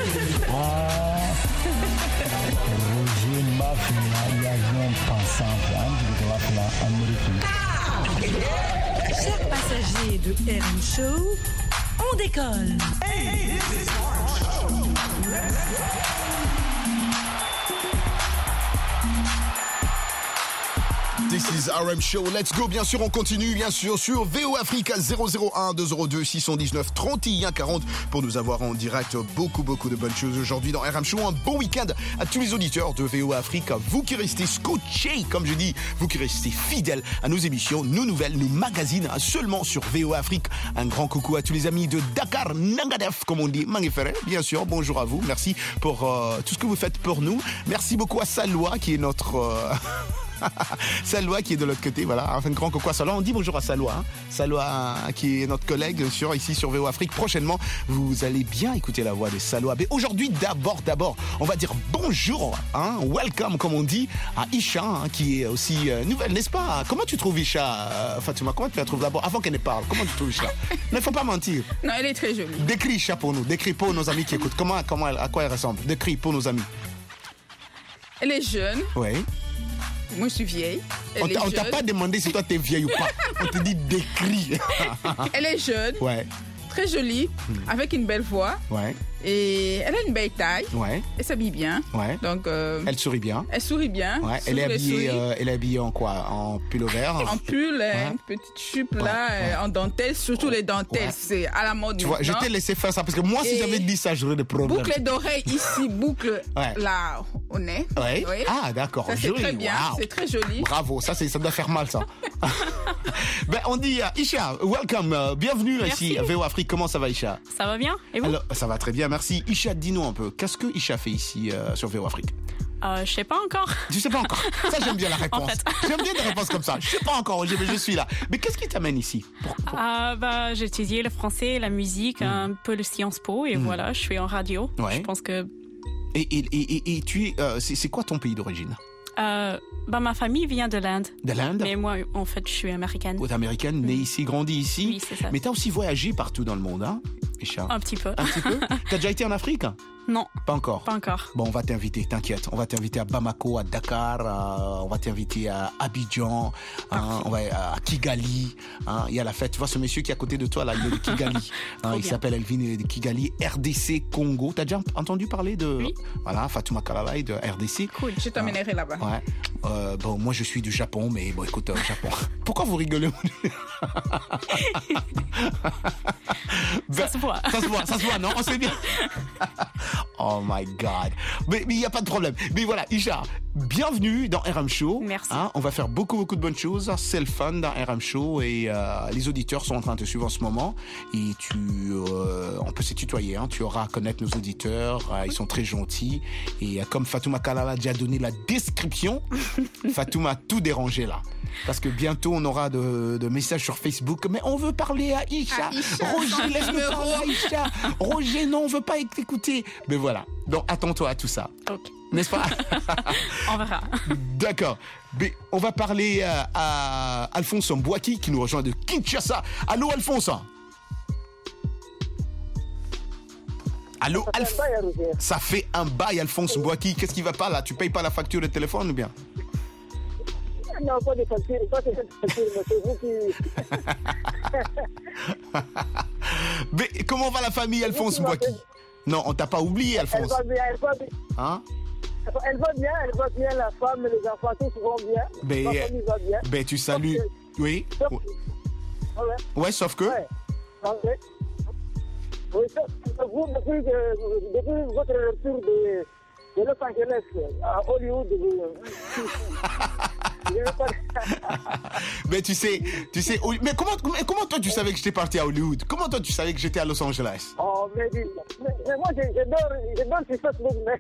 Roger Mafia, il y a un pensant, de la Amérique. Chers passagers de R M Show, on décolle. Hey, this is our show. Let's go. This is R M Show, let's go, bien sûr, on continue, bien sûr, sur V O Afrique zéro zéro un deux zéro deux six cent dix-neuf trente et un quarante pour nous avoir en direct beaucoup, beaucoup de bonnes choses aujourd'hui dans R M Show. Un bon week-end à tous les auditeurs de V O Afrique, vous qui restez scotchés, comme je dis, vous qui restez fidèles à nos émissions, nos nouvelles, nos magazines, seulement sur V O Afrique. Un grand coucou à tous les amis de Dakar, Nangadef, comme on dit, Mangefere, bien sûr, bonjour à vous, merci pour euh, tout ce que vous faites pour nous. Merci beaucoup à Salwa qui est notre... Euh... Salwa qui est de l'autre côté, voilà, un grand coucou à Salwa. On dit bonjour à Salwa, hein. Salwa qui est notre collègue sur, ici sur V O Afrique. Prochainement, vous allez bien écouter la voix de Salwa. Mais aujourd'hui, d'abord, d'abord, on va dire bonjour, hein, welcome comme on dit, à Isha, hein, qui est aussi euh, nouvelle, n'est-ce pas? Comment tu trouves Isha, euh, Fatima? Comment tu la trouves d'abord, avant qu'elle ne parle? Comment tu trouves Isha? Il ne faut pas mentir. Non, elle est très jolie. Décris Isha pour nous, décris pour nos amis qui écoutent. Comment, comment elle, à quoi elle ressemble? Décris pour nos amis. Elle est jeune. Oui. Moi, je suis vieille. Elle on t'a pas demandé si toi t'es vieille ou pas. On te dit décris. Elle est jeune. Ouais. Très jolie, mmh. avec une belle voix. Ouais. Et elle a une belle taille. Ouais. Elle s'habille bien. Ouais. Donc. Euh, elle sourit bien. Elle sourit bien. Ouais. Elle est habillée. Euh, elle est habillée en quoi? En pull vert. En pull, ouais. Une petite jupe ouais. là, ouais. en dentelle, surtout les dentelles. Ouais. C'est à la mode. Tu vois, je t'ai laissé faire ça parce que moi, si j'avais dit ça, j'aurais des problèmes. Boucle d'oreille ici, boucle ouais. là au nez. Ouais. Oui. Ah d'accord. Ça c'est très bien. Wow. C'est très joli. Bravo. Ça c'est, ça doit faire mal ça. Ben on dit uh, Isha, welcome, uh, bienvenue merci. Ici à V O Afrique. Comment ça va Isha? Ça va bien. Et vous? Alors, ça va très bien, merci. Isha, dis-nous un peu, qu'est-ce que Isha fait ici euh, sur V O Afrique? Euh, je sais pas encore. Tu sais pas encore? Ça, j'aime bien la réponse. En fait. J'aime bien des réponses comme ça. Je sais pas encore, je, je suis là. Mais qu'est-ce qui t'amène ici? pour, pour... Euh, bah, j'ai étudié le français, la musique, mmh. un peu le Sciences Po, et mmh. voilà, je suis en radio. Ouais. Je pense que... Et, et, et, et tu es... Euh, c'est, c'est quoi ton pays d'origine? Euh, bah, ma famille vient de l'Inde. De l'Inde? Mais moi, en fait, je suis américaine. Tu es américaine, mmh. née ici, grandie ici? Oui, c'est ça. Mais tu as aussi voyagé partout dans le monde, hein, Isha? Un petit peu. Un petit peu? Tu as déjà été en Afrique? Non. Pas encore. Pas encore. Bon, on va t'inviter, t'inquiète. On va t'inviter à Bamako, à Dakar, à- on va t'inviter à Abidjan, hein, on va à Kigali. Hein, il y a la fête. Tu vois ce monsieur qui est à côté de toi là, il est de Kigali. Hein, il bien. s'appelle Elvin, il est de Kigali, R D C Congo. T'as déjà entendu parler de Oui. voilà Fatouma Kalalai de R D C. Cool, je t'emmènerai là-bas. Ouais. Euh, bon, moi je suis du Japon, mais bon, écoute, euh, Japon. Pourquoi vous rigolez? Ça se voit. Ça se voit, ça se voit, non? On sait bien. Oh my God. Mais il n'y a pas de problème. Mais voilà, Isha, bienvenue dans R M Show. Merci. Hein, on va faire beaucoup, beaucoup de bonnes choses. C'est le fun dans R M Show et euh, les auditeurs sont en train de te suivre en ce moment. Et tu, euh, on peut se tutoyer. Hein, tu auras à connaître nos auditeurs. Euh, ils sont très gentils. Et euh, comme Fatouma Kalala a déjà donné la description, Fatouma a tout dérangé là. Parce que bientôt on aura de, de messages sur Facebook. Mais on veut parler à Isha. À Isha, Roger, sans laisse-nous numéro. parler à Isha. Roger, non, on veut pas t'écouter. Mais voilà. Donc attends-toi à tout ça. Ok. N'est-ce pas? On verra. D'accord. Mais on va parler euh, à Alphonse Mbouaki qui nous rejoint de Kinshasa. Allô Alphonse? Allô Alphonse? Ça fait un bail Alphonse Mbouaki. Qu'est-ce qui va pas là? Tu payes pas la facture de téléphone ou bien? Non, pas de facture, pas de facture, mais c'est vous qui... Mais comment va la famille Alphonse Mbouaki? Non, on t'a pas oublié Elle Alphonse. va bien, elle va bien. Hein? Elle va bien, elle va bien, la femme, les enfants, tous vont bien. Ben, Ma famille va bien. Ben tu salues. Sauf Oui. que- sauf- Ouais. Ouais, sauf que. Ouais. Ouais. Oui, sauf que vous, depuis, que- depuis votre retour de, de Los Angeles à Hollywood, vous... Je vais pas- Mais tu sais, tu sais, oui, mais comment, mais comment toi tu savais que j'étais parti à Hollywood? Comment toi tu savais que j'étais à Los Angeles? Oh, mais, mais, mais moi, j'ai- j'adore, j'adore sur Facebook, mais...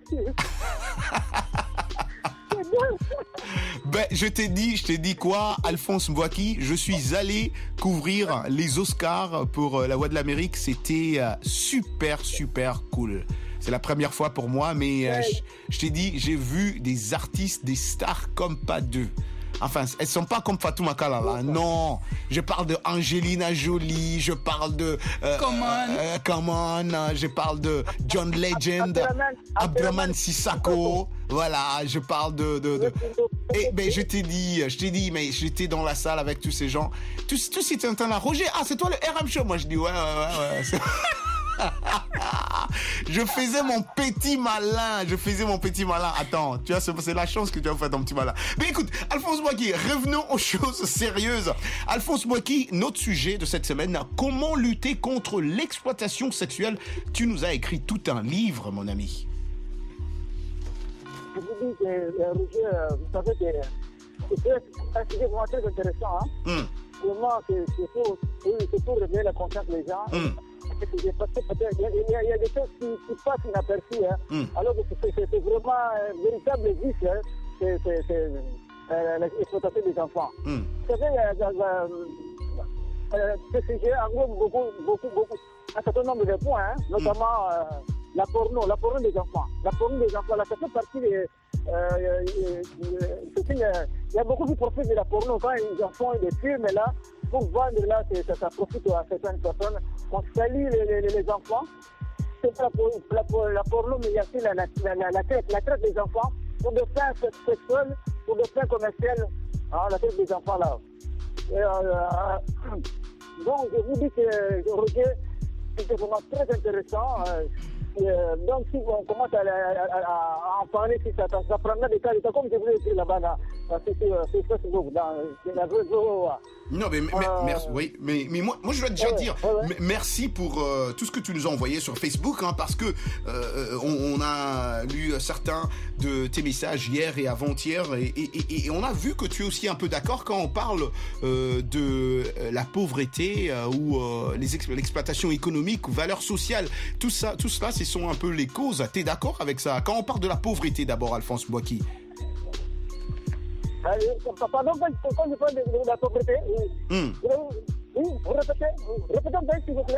Ben, je t'ai dit, je t'ai dit quoi, Alphonse Mbouaki? Je suis allé couvrir les Oscars pour euh, La Voix de l'Amérique. C'était euh, super, super cool. C'est la première fois pour moi, mais euh, je, je t'ai dit, j'ai vu des artistes, des stars comme pas deux. Enfin, elles sont pas comme Fatouma Kalala. Non, je parle de Angelina Jolie, je parle de euh, Come on. euh, Come On, euh, je parle de John Legend, Abdurrahman- Abdurrahman Sissako. Voilà, je parle de de, de... Et ben je t'ai dit, je t'ai dit, mais j'étais dans la salle avec tous ces gens. Tous tous étaient en train de Roger, ah c'est toi le R M Show. Moi je dis ouais ouais ouais. ouais. c'est- Je faisais mon petit malin, je faisais mon petit malin. Attends, tu vois, c'est c'est la chance que tu as fait ton petit malin. Mais écoute, Alphonse Mbouaki, revenons aux choses sérieuses. Alphonse Mbouaki, notre sujet de cette semaine, comment lutter contre l'exploitation sexuelle. Tu nous as écrit tout un livre, mon ami. Je vous dis que, euh, Roger, euh, vous savez que c'est très- un sujet vraiment très intéressant. Hein? Hum, Vraiment, c'est c'est pour, oui, c'est pour réveiller la conscience des gens. hum, Parce que j'ai passé peut-être- Il y, a- il y a- il y a des choses qui, qui passent inaperçues. Hein? hum. Alors que c'est- c'est c'est vraiment un véritable vice. Hein? C'est c'est- c'est, euh, l'exploitation des enfants. Hum. Vous savez, euh, dans, euh, euh, ce sujet englobe beaucoup, beaucoup, beaucoup, un certain nombre de points, hein? Notamment euh, la porno, la porno des enfants. La porno des enfants, là, ça fait partie des... Euh, euh, euh, c'est une, euh, il y a beaucoup qui profitent de la porno quand ils en font des films, mais là, pour vendre, là, c'est- ça, ça profite à certaines personnes. On salit les, les, les enfants. C'est pas la, por- la, por- la porno, mais il y a aussi la, la, la, la, la traite, la traite des enfants pour des fins sexuelles, pour des fins commerciales, hein, la traite des enfants, là. Et, euh, euh, donc, je vous dis que, Roger, c'est vraiment très intéressant. Euh, et, euh, donc, si on commence à, à, à, à en parler, si ça, ça, ça prendra des cas, comme je vous l'ai écrit là-bas, là, sur sur Facebook, dans dans le réseau. Non, mais, mais- Euh, merci, oui, mais, mais moi, moi, je dois déjà ouais, dire ouais, ouais. m- merci pour euh, tout ce que tu nous as envoyé sur Facebook, hein, parce que euh, on, on a lu certains de tes messages hier et avant-hier, et, et- et- et on a vu que tu es aussi un peu d'accord quand on parle euh, de euh, la pauvreté euh, ou euh, les ex- l'exploitation économique ou valeurs sociales. Tout ça, tout cela, ce sont un peu les causes. T'es d'accord avec ça? Quand on parle de la pauvreté, d'abord, Alphonse Mbouaki. Allez, pardon, quand, quand je parle de, de la pauvreté, oui, Hum, oui, vous répétez, vous répétez un peu, s'il vous plaît.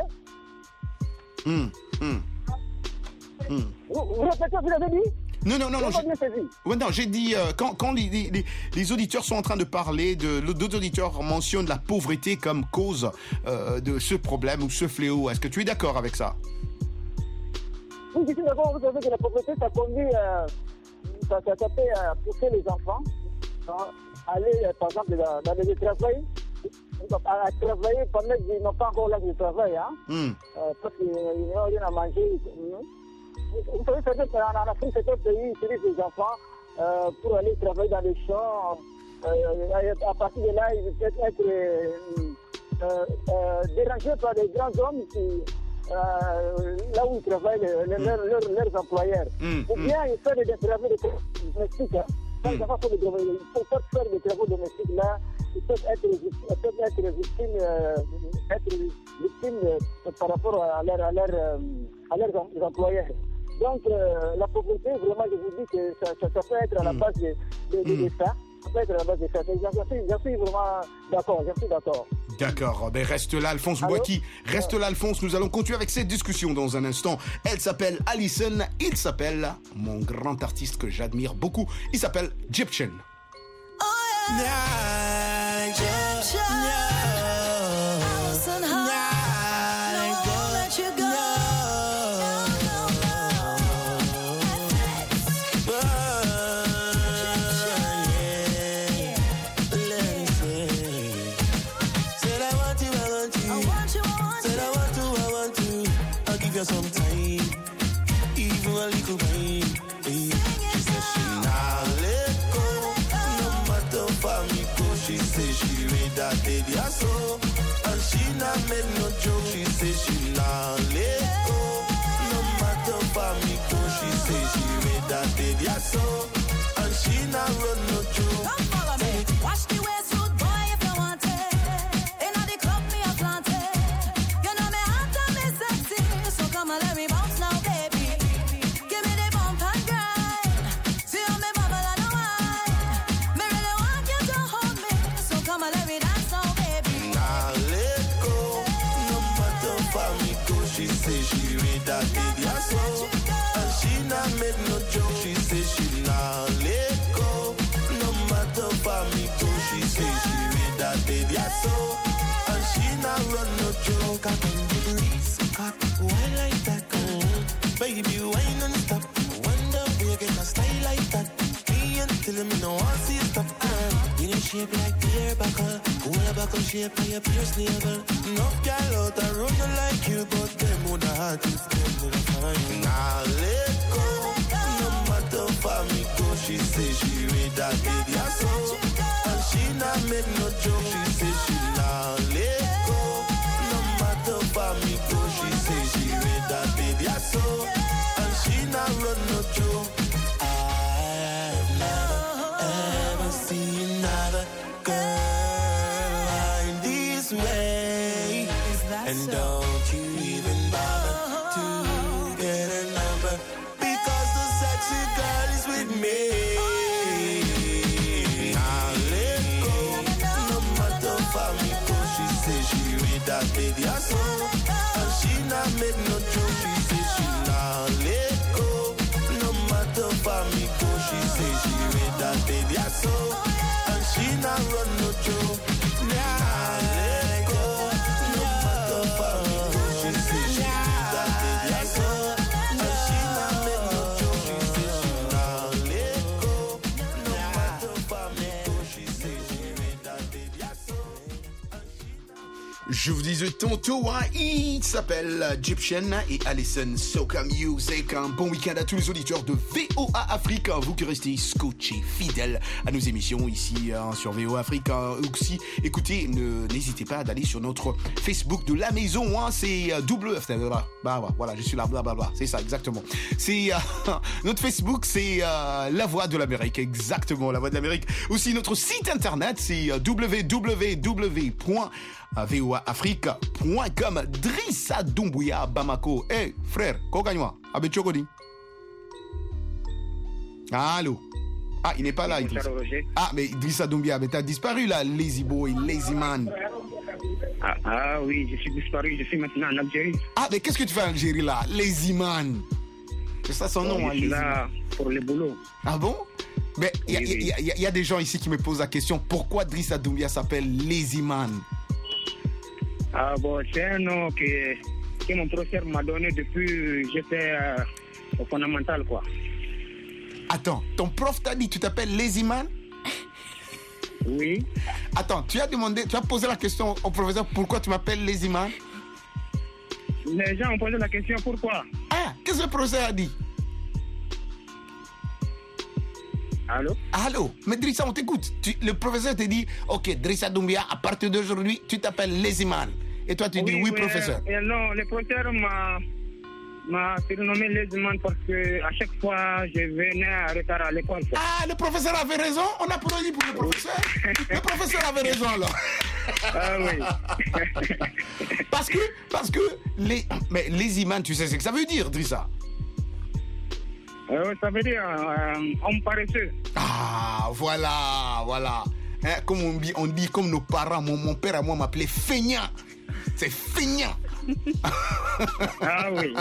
hum, hum, hum. Vous, vous répétez, vous avez dit? Non, non, non, non. J'ai pas j'ai- bien saisi. Ouais, non, j'ai dit, euh, quand, quand les, les- les- les auditeurs sont en train de parler, de, d'autres auditeurs mentionnent la pauvreté comme cause euh, de ce problème ou ce fléau, est-ce que tu es d'accord avec ça? Oui, je suis d'accord, vous savez que la pauvreté, ça conduit, euh, ça, ça, ça fait euh, pousser les enfants à aller, euh, par exemple, dans, dans les travail, à travailler pendant qu'ils n'ont pas encore l'âge de travail, hein, mm. euh, parce qu'ils n'ont rien à manger. Vous savez, en Afrique, certains pays utilisent les enfants euh, pour aller travailler dans les champs. Euh, à partir de là, ils peuvent être euh, euh, euh, dérangés par les grands hommes qui, euh, là où ils travaillent, les, les, mm. leurs, leurs, leurs employeurs. Mm. Ou bien ils font des travaux domestiques. Hein. Quand mm. ils font des travaux, ils peuvent faire des travaux domestiques là. Ils peuvent être, ils peuvent être victimes, euh, être victimes euh, par rapport à, leur, à, leur, euh, à leurs employeurs. Donc, euh, la pauvreté, vraiment, je vous dis que ça, ça, ça peut être à la base de, de, de, de ça. Ça peut être à la base de ça. J'en suis, j'en suis vraiment d'accord, j'en suis d'accord. D'accord, ben reste là, Alphonse Boaki. Reste là, Alphonse. Nous allons continuer avec cette discussion dans un instant. Elle s'appelle Alison. Il s'appelle, mon grand artiste que j'admire beaucoup, il s'appelle Egyptian. Oh, yeah. Egyptian. Yeah. Alison, huh? Yeah. No, I won't let you go. Some time, even a little pain. She said she not let go, no matter for me go. She said she read that day so, and she not make no joke. She said she not let go, no matter for me go. She said she read that day so, and she not run no joke. Come follow me, watch the way suit boy if you want it. Inna the club me a plant it. You know me hot and me sexy, so come and let me bounce now, baby. Give me the bump and grind. See how me bubble and wine. Me really want you to hold me, so come and let me dance now, baby. Nah, let go, no matter for me go. She say she read that video so, and she not make no joke. She say she not let go, no matter for me go. She say she read that video so, and she not run no joke. I can do this, cock, why like that? Mm. Baby, why non-stop? Wonder where you get a style like that. Me and telling me no one see stop. Uh, you know shape like beer buckle, cool buckle shape by your pierce navel. No girl out a run like you, but them would have had this them would have fine. Nah, let go, no matter for me go. She say she read that video so, and she not make no joke. She say she not let go, no matter for me go. She say she read that video so, and she not run no joke. I've never ever seen another girl like this way, and so? don't you even bother to get a number, because the sexy girl is with me. Now let go, no matter for me go. She say she read that video so, and she not make no joke. She say she not let go, no matter for me go. She say she read that video so, and she not run no joke. Nah, let go, no matter for me go. She say she read that video so, and she not make no joke. She say she not let go, no matter for me go. She say she read that video so. Je vous disais tantôt, hein, il s'appelle Egyptian et Alison Soca Music. Un bon week-end à tous les auditeurs de V O A Afrique. Vous qui restez scotchés, fidèles à nos émissions ici hein, sur V O A Afrique. Hein, aussi, écoutez, ne, n'hésitez pas d'aller sur notre Facebook de la maison. Hein, c'est euh, double. Bah, bah, voilà, je suis là, blablabla. C'est ça, exactement. C'est euh, notre Facebook, c'est euh, La Voix de l'Amérique. Exactement, La Voix de l'Amérique. Aussi, notre site internet, c'est euh, w w w point v o a afrique point com. Drissa Doumbouya Bamako. Eh hey, frère, Kokanywa, Abechokodi. Allô. Ah, il n'est pas là, Idrissa. Ah, mais Idrissa Doumbouya, mais t'as disparu là, lazy boy, lazy man. Ah, ah oui, je suis disparu, je suis maintenant en Algérie. Ah, mais qu'est-ce que tu fais en Algérie là, lazy man? C'est ça son nom, oh, hein, je suis là pour le boulot. Ah bon? Mais il oui, y, oui. y, y a des gens ici qui me posent la question, pourquoi Drissa Doumbouya s'appelle lazy man? Ah bon, c'est un nom que, que mon professeur m'a donné depuis que j'étais euh, fondamental, quoi. Attends, ton prof t'a dit tu t'appelles Lazy Man? Oui. Attends, tu as demandé, tu as posé la question au professeur pourquoi tu m'appelles Lazy Man? Les gens ont posé la question pourquoi. Ah, qu'est-ce que le professeur a dit? Allô? Allô? Mais Drissa, on t'écoute. Tu, le professeur te dit, ok, Drissa Doumbia, à partir d'aujourd'hui, tu t'appelles Lazy Man. Et toi, tu oui, dis oui, oui professeur. Euh, non, le professeur m'a, m'a surnommé Lazy Man parce que à chaque fois, je venais à retard à l'école. Ah, le professeur avait raison? On a applaudi pour le professeur? Le professeur avait raison, alors. Ah oui. parce que, parce que, les, mais Lazy Man, tu sais ce que ça veut dire, Drissa? Euh, ça veut dire euh, homme paresseux. Ah, voilà, voilà. Hein, comme on dit, on dit comme nos parents, mon, mon père à moi m'appelait feignant. C'est feignant. Ah oui.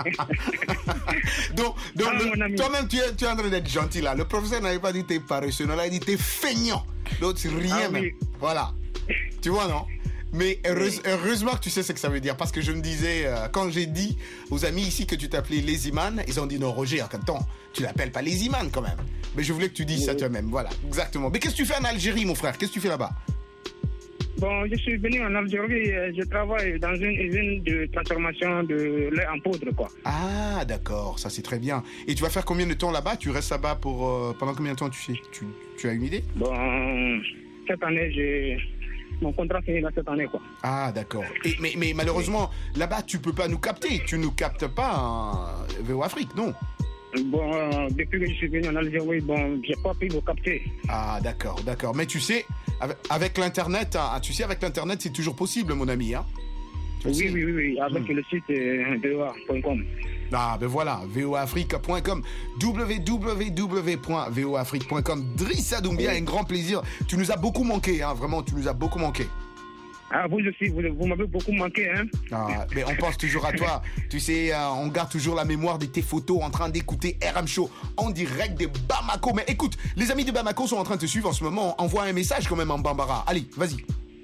donc, donc ah, le, toi-même, tu es, tu es en train d'être gentil là. Le professeur n'avait pas dit t'es paresseux, non, il a dit t'es feignant. Donc c'est rien ah, même. Oui. Voilà. Tu vois, non? Mais heureuse, heureusement que tu sais ce que ça veut dire. Parce que je me disais, euh, quand j'ai dit aux amis ici que tu t'appelais Lazy Man, ils ont dit non, Roger, attends, tu l'appelles pas Lazy Man quand même. Mais je voulais que tu dises oui. ça toi-même. Voilà, exactement. Mais qu'est-ce que tu fais en Algérie, mon frère? Qu'est-ce que tu fais là-bas? Bon, je suis venu en Algérie. Je travaille dans une usine de transformation de lait en poudre, quoi. Ah, d'accord, ça c'est très bien. Et tu vas faire combien de temps là-bas? Tu restes là-bas pour euh, pendant combien de temps, tu sais? Tu, tu as une idée? Bon, cette année, j'ai mon contrat finit là cette année, quoi. Ah, d'accord. Et, mais, mais malheureusement, oui. là-bas, tu peux pas nous capter. Tu nous captes pas en V O Afrique, non? Bon, euh, depuis que je suis venu en Algérie, bon, j'ai pas pu vous capter. Ah, d'accord, d'accord. Mais tu sais, avec, avec l'Internet, hein, tu sais, avec l'Internet, c'est toujours possible, mon ami, hein? Oui, oui, oui, oui, avec hmm. le site euh, v o a point com. Ah, ben voilà, v o afrique point com, w w w point v o afrique point com. Drissa Doumbia, oui. Un grand plaisir. Tu nous as beaucoup manqué, hein, vraiment, tu nous as beaucoup manqué. Ah, vous aussi, vous, vous m'avez beaucoup manqué, hein. Ah, mais on pense toujours à toi. Tu sais, euh, on garde toujours la mémoire de tes photos en train d'écouter R M Show en direct de Bamako. Mais écoute, les amis de Bamako sont en train de te suivre en ce moment. Envoie un message quand même en Bambara. Allez, vas-y.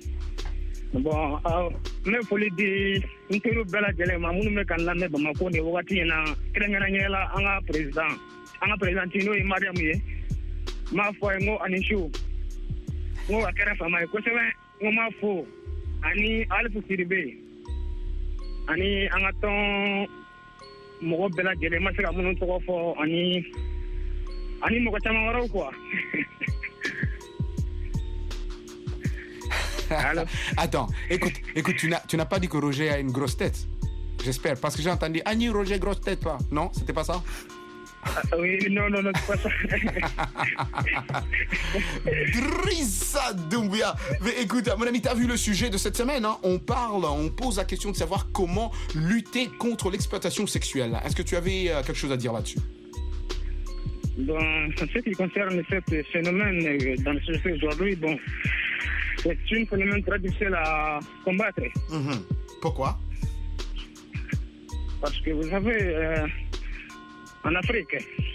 Bon, euh, mais pour les dire, nous sommes bella gelé, ma mounu me kan lamé Bamako de wakati na krengana la anga président, anga président Tino et Mariam ye, ma foi ngo anishu, ngo akera fama ko se ngo ma fo, ani Alpha Sidibé, ani anga ton mo bella gelé ma se ka mounu to fo ani ani mo ko chama wara quoi. Alors, attends, écoute, écoute, tu n'as, tu n'as pas dit que Roger a une grosse tête. J'espère, parce que j'ai entendu Annie Roger grosse tête, pas? Non, c'était pas ça? Ah, oui, non, non, non, c'est pas ça. Drissa Doumbia. Mais écoute, mon ami, t'as vu le sujet de cette semaine, hein? On parle, on pose la question de savoir comment lutter contre l'exploitation sexuelle. Est-ce que tu avais euh, quelque chose à dire là-dessus? Bon, en ce qui concerne ce phénomène dans le société aujourd'hui, bon, c'est un phénomène très difficile à combattre. Mmh. Pourquoi? Parce que vous savez, euh, en Afrique,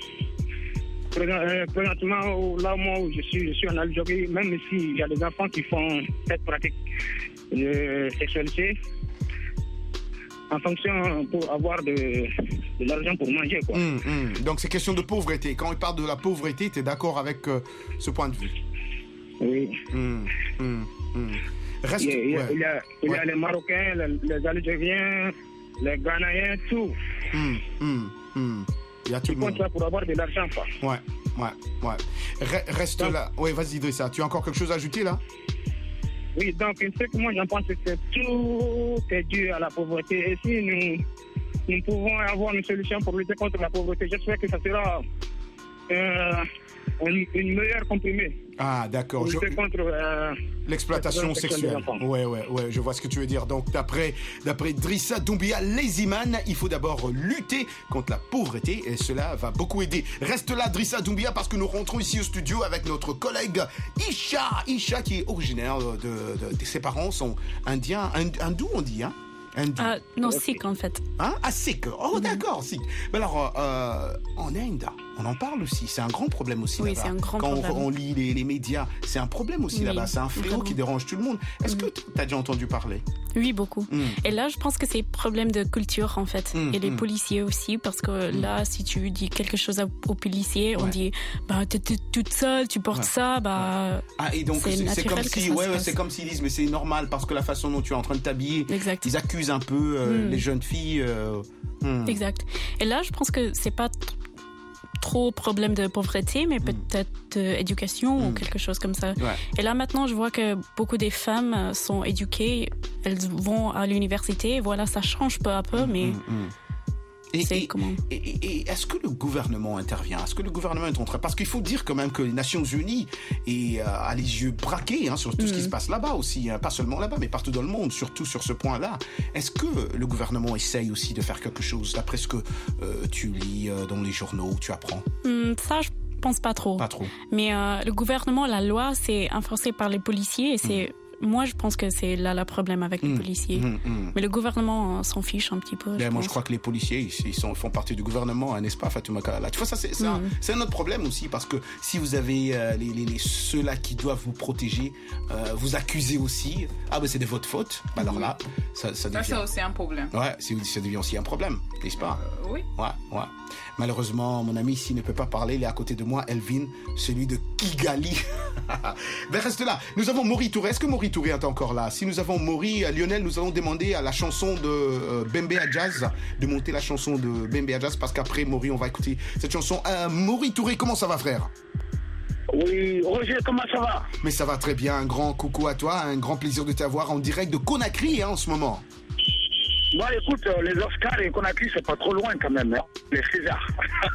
présentement, là où je suis, je suis en Algérie, même s'il y a des enfants qui font cette pratique de sexualité, en fonction pour avoir de, de l'argent pour manger, quoi. Mmh, mmh. Donc c'est question de pauvreté. Quand on parle de la pauvreté, tu es d'accord avec euh, ce point de vue? Oui. Mmh, mmh, mmh. Reste, il, y a, ouais. il, y a, il ouais. y a les Marocains, les, les Algériens, les Ghanéens, tout. Mmh, mmh, mmh. Il y a tout le monde. Ça pour avoir de l'argent, quoi. Ouais, ouais, ouais. Re- reste donc, là. Oui, vas-y, Drissa. Tu as encore quelque chose à ajouter là? Oui, donc ce que moi j'en pense, c'est que tout est dû à la pauvreté. Et si nous, nous pouvons avoir une solution pour lutter contre la pauvreté, j'espère que ça sera euh, une, une meilleure comprimée. Ah, d'accord. Je... contre euh, l'exploitation sexuelle. Ouais, ouais, ouais, je vois ce que tu veux dire. Donc, d'après, d'après Drissa Doumbia, Lazy Man, il faut d'abord lutter contre la pauvreté et cela va beaucoup aider. Reste là, Drissa Doumbia, parce que nous rentrons ici au studio avec notre collègue Isha. Isha qui est originaire de, de, de ses parents sont indiens, hindous on dit, hein? Uh, non, sikh en fait. Hein? Ah, sikh. Oh, d'accord, sikh. Mais alors, euh, en Inde, on en parle aussi. C'est un grand problème aussi Oui, là-bas. c'est un grand Quand problème. on, on lit les, les médias, c'est un problème aussi Oui, là-bas. C'est un fléau vraiment. qui dérange tout le monde. Est-ce que tu as déjà entendu parler? Oui, beaucoup. Mm. Et là, je pense que c'est problème de culture, en fait. Mm, et les mm. policiers aussi, parce que là, si tu dis quelque chose à- aux policiers, on Ouais. dit, bah, t'es t'es toute seule, tu portes Ouais. ça, bah. Ah, et donc c'est c'est, c'est naturel comme que si, ça ouais, se ouais, passe. c'est comme s'ils disent, mais c'est normal parce que la façon dont tu es en train de t'habiller, Exact. ils accusent un peu euh, Mm. les jeunes filles. euh, hmm. Exact. Et là, je pense que c'est pas t- trop problème de pauvreté, mais peut-être d'éducation ou quelque chose comme ça. Ouais. Et là, maintenant, je vois que beaucoup des femmes euh, sont éduquées, elles vont à l'université, voilà, ça change peu à peu, mais Mm. Et, c'est et- comment et- et- et est-ce que le gouvernement intervient? Est-ce que le gouvernement est en train? Parce qu'il faut dire quand même que les Nations Unies est, euh, a les yeux braqués hein, sur tout ce qui se passe là-bas aussi, hein, pas seulement là-bas, mais partout dans le monde, surtout sur ce point-là. Est-ce que le gouvernement essaye aussi de faire quelque chose d'après ce que euh, tu lis euh, dans les journaux, tu apprends? Hmm, ça, je pense pas trop. Pas trop. Mais euh, le gouvernement, la loi, c'est enforcé par les policiers et c'est. Moi, je pense que c'est là le problème avec les policiers. Mm, mm. Mais le gouvernement euh, s'en fiche un petit peu. Ben, je moi, pense. je crois que les policiers, ils, ils sont, font partie du gouvernement, hein, n'est-ce pas, Fatouma Kalala? Tu vois, ça, c'est, c'est, un, Mm. c'est un autre problème aussi, parce que si vous avez euh, les, les, les- ceux-là qui doivent vous protéger, euh, vous accuser aussi, ah ben c'est de votre faute, ben, alors là, ça, ça Ça, devient... c'est aussi un problème. Ouais, c'est- ça devient aussi un problème, n'est-ce pas? Euh, oui. Ouais, ouais. Malheureusement, mon ami ici ne peut pas parler. Il est à côté de moi, Elvin, celui de Kigali. Ben reste là. Nous avons Maury Touré. Est-ce que Maury Touré est encore là? Si nous avons Maury, euh, Lionel, nous allons demander à la chanson de euh, Bembea Jazz de monter la chanson de Bembea Jazz parce qu'après Maury, on va écouter cette chanson. Euh, Maury Touré, comment ça va, frère? Oui, Roger, comment ça va? Mais ça va très bien. Un grand coucou à toi. Un grand plaisir de t'avoir en direct de Conakry hein, en ce moment. Bon, écoute, euh, les Oscars et Conakry, c'est pas trop loin quand même, hein. Les Césars.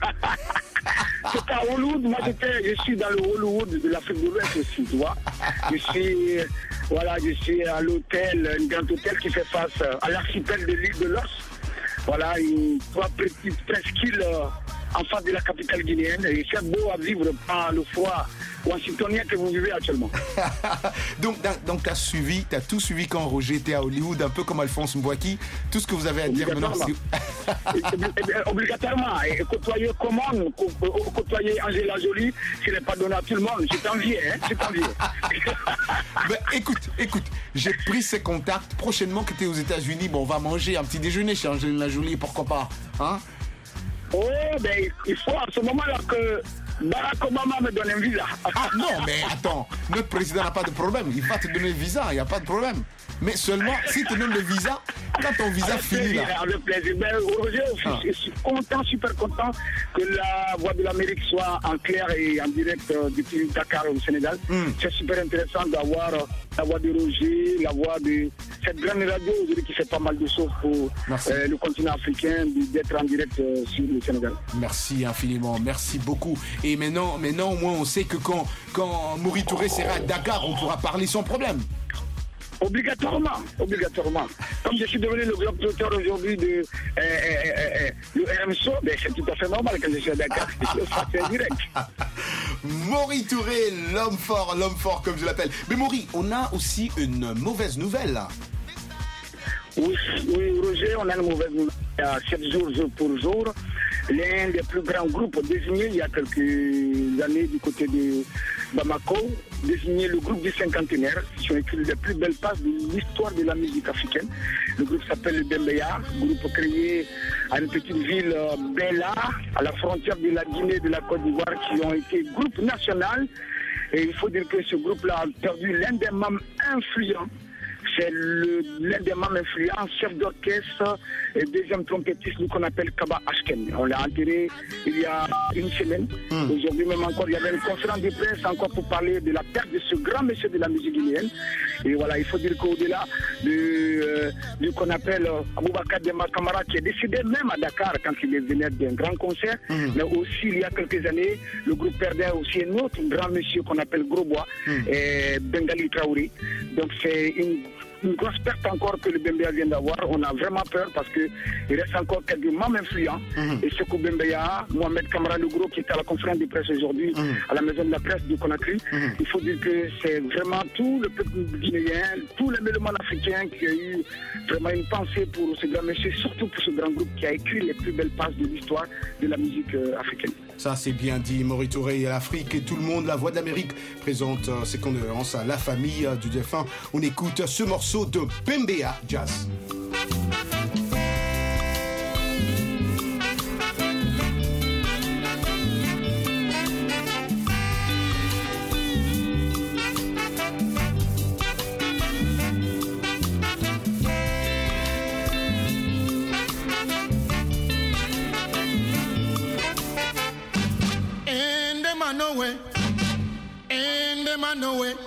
C'est à Hollywood, moi j'étais, je suis dans le Hollywood de l'Afrique de l'Ouest aussi, tu vois. Je suis, euh, voilà, je suis à l'hôtel, un grand hôtel qui fait face euh, à l'archipel de l'île de Los. Voilà, une trois petites presqu'îles euh, en face de la capitale guinéenne. Et c'est beau à vivre par le froid washingtonien que vous vivez actuellement. donc, donc tu as suivi, tu as tout suivi quand Roger était à Hollywood, un peu comme Alphonse Mbouaki. Tout ce que vous avez à dire maintenant, c'est... Et- et- et- Obligatoirement. Et côtoyer Common, cô- cô- côtoyer Angela Jolie, ce n'est pas donné à tout le monde. Je t'envie, hein, je t'envie. Ben, écoute, écoute, j'ai pris ces contacts. Prochainement que tu es aux États-Unis, bon, on va manger un petit déjeuner chez Angelina Jolie, pourquoi pas, hein? Oh, ben, il faut à ce moment-là que Barack Obama me donne un visa. Ah non, mais attends, notre président n'a pas de problème. Il va te donner le visa, il n'y a pas de problème. Mais seulement, s'il te donne le visa, quand ton visa Avec finit plaisir, là. avec plaisir. Ben, Roger, Ah. je suis content, super content que la Voix de l'Amérique soit en clair et en direct euh, depuis Dakar au Sénégal. Mm. C'est super intéressant d'avoir euh, la voix de Roger, la voix de cette grande radio aujourd'hui qui fait pas mal de choses pour Merci. euh, le continent africain, d'être en direct euh, sur le Sénégal. Merci infiniment, merci beaucoup. Et maintenant, maintenant au moins, on sait que quand, quand Maury Touré sera à Dakar, on pourra parler sans problème. Obligatoirement, obligatoirement. Comme je suis devenu le globe trotteur aujourd'hui de euh, euh, euh, euh, le R M Show, ben c'est tout à fait normal que je suis à Dakar. Ça c'est direct. Maury Touré, l'homme fort, l'homme fort comme je l'appelle. Mais Maury, on a aussi une mauvaise nouvelle. Oui, oui, Roger, on a une mauvaise nouvelle. Il y a sept jours, jour pour jour, l'un des plus grands groupes désignés il y a quelques années du côté de Bamako, désigné le groupe du cinquantenaire, qui ont écrit les plus belles pages de l'histoire de la musique africaine. Le groupe s'appelle le Bembeya, groupe créé à une petite ville euh, Bella, à la frontière de la Guinée et de la Côte d'Ivoire, qui ont été groupe national. Et il faut dire que ce groupe-là a perdu l'un des membres influents. C'est le- l'un des membres influents, chef d'orchestre et deuxième trompettiste qu'on appelle Kaba Ashken. On l'a enterré il y a une semaine. Mm. Aujourd'hui même encore, il y avait une conférence de presse encore pour parler de la perte de ce grand monsieur de la musique guinéenne. Et voilà, il faut dire qu'au-delà de, euh, du qu'on appelle euh, Aboubakar Demba Kamara, qui est décédé même à Dakar quand il est venu d'un grand concert, Mm. mais aussi il y a quelques années, le groupe perdait aussi un autre grand monsieur qu'on appelle Grosbois, Mm. et Bengali Traoré. Donc c'est une une grosse perte encore que le Bembeya vient d'avoir. On a vraiment peur parce qu'il reste encore quelques membres influents. Mhm. Et ce que Bembeya, Mohamed Kamara Legro, qui est à la conférence de presse aujourd'hui, Mhm. à la maison de la presse de Conakry, Mhm. il faut dire que c'est vraiment tout le peuple guinéen, tous les mélomanes africains qui ont eu vraiment une pensée pour ce grand monsieur, surtout pour ce grand groupe qui a écrit les plus belles pages de l'histoire de la musique euh, africaine. Ça, c'est bien dit. Maury Touré et l'Afrique et tout le monde, la voix de l'Amérique, présente euh, ses condoléances à la famille euh, du défunt. On écoute ce morceau de Bembea Jazz. I know it.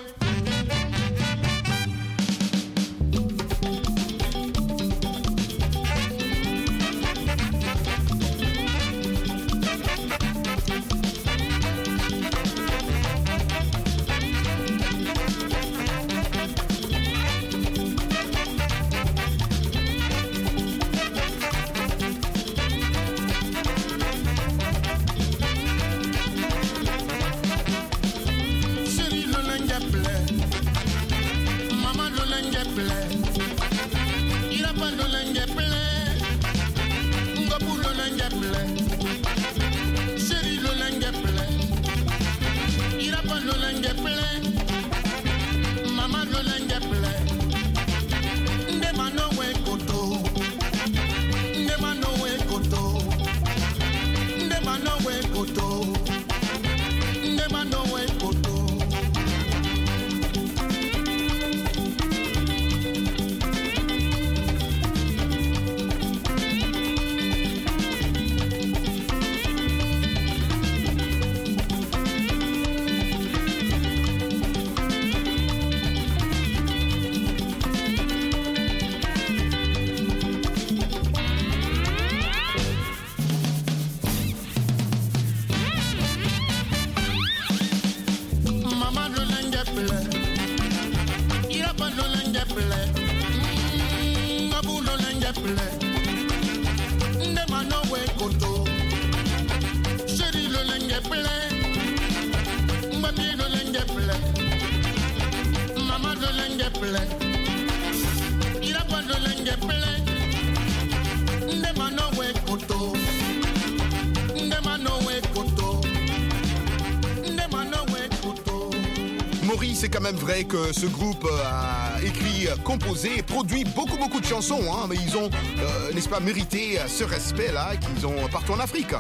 Maury, c'est quand même vrai que ce groupe a écrit, composé et produit beaucoup beaucoup de chansons, hein, mais ils ont, euh, n'est-ce pas, mérité ce respect-là qu'ils ont partout en Afrique.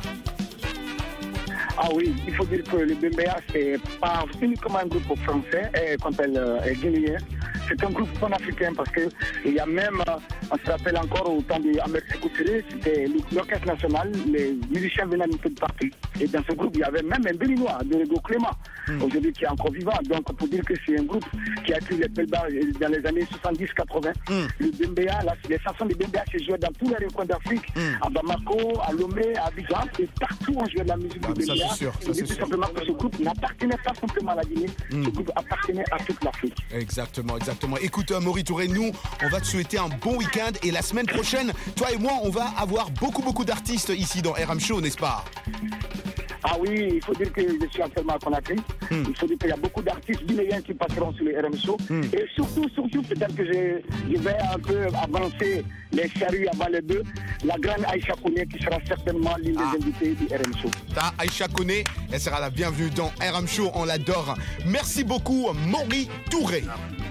Ah oui, il faut dire que le Bembea, c'est pas uniquement un groupe français, et quand elle est guinéen, c'est un groupe panafricain parce que il y a même, on se rappelle encore au temps d'Ahmed Sékou Touré, c'était l'orchestre national, les musiciens venaient un peu de partout. Et dans ce groupe, il y avait même un Béninois, de Rego Clément, mm. aujourd'hui qui est encore vivant. Donc pour dire que c'est un groupe qui a écrit les Pelba dans les années soixante-dix quatre-vingt. Mm. Le Bembea, là, les chansons de Bembea se jouaient dans tous les recoins d'Afrique, mm. à Bamako, à Lomé, à Abidjan, et partout on jouait de la musique ah, de Bembea. Ça, sûr, ça, tout simplement que ce groupe n'appartenait pas simplement à la Guinée, mm. ce groupe appartenait à toute l'Afrique. Exactement, exactement. Écoute, Maury Touré, nous, on va te souhaiter un bon week-end et la semaine prochaine, toi et moi, on va avoir beaucoup, beaucoup d'artistes ici dans R M Show, n'est-ce pas? Ah oui, il faut dire que je suis actuellement à Conakry. Mm. Il faut dire qu'il y a beaucoup d'artistes guinéens qui passeront sur le R M Show. Mm. Et surtout, surtout, peut-être que je, je vais un peu avancer les charrues avant les deux. La grande Aïcha Kone qui sera certainement l'une ah. des invités du R M Show. Ta Aïcha Kone, elle sera la bienvenue dans R M Show, on l'adore. Merci beaucoup, Maury Touré.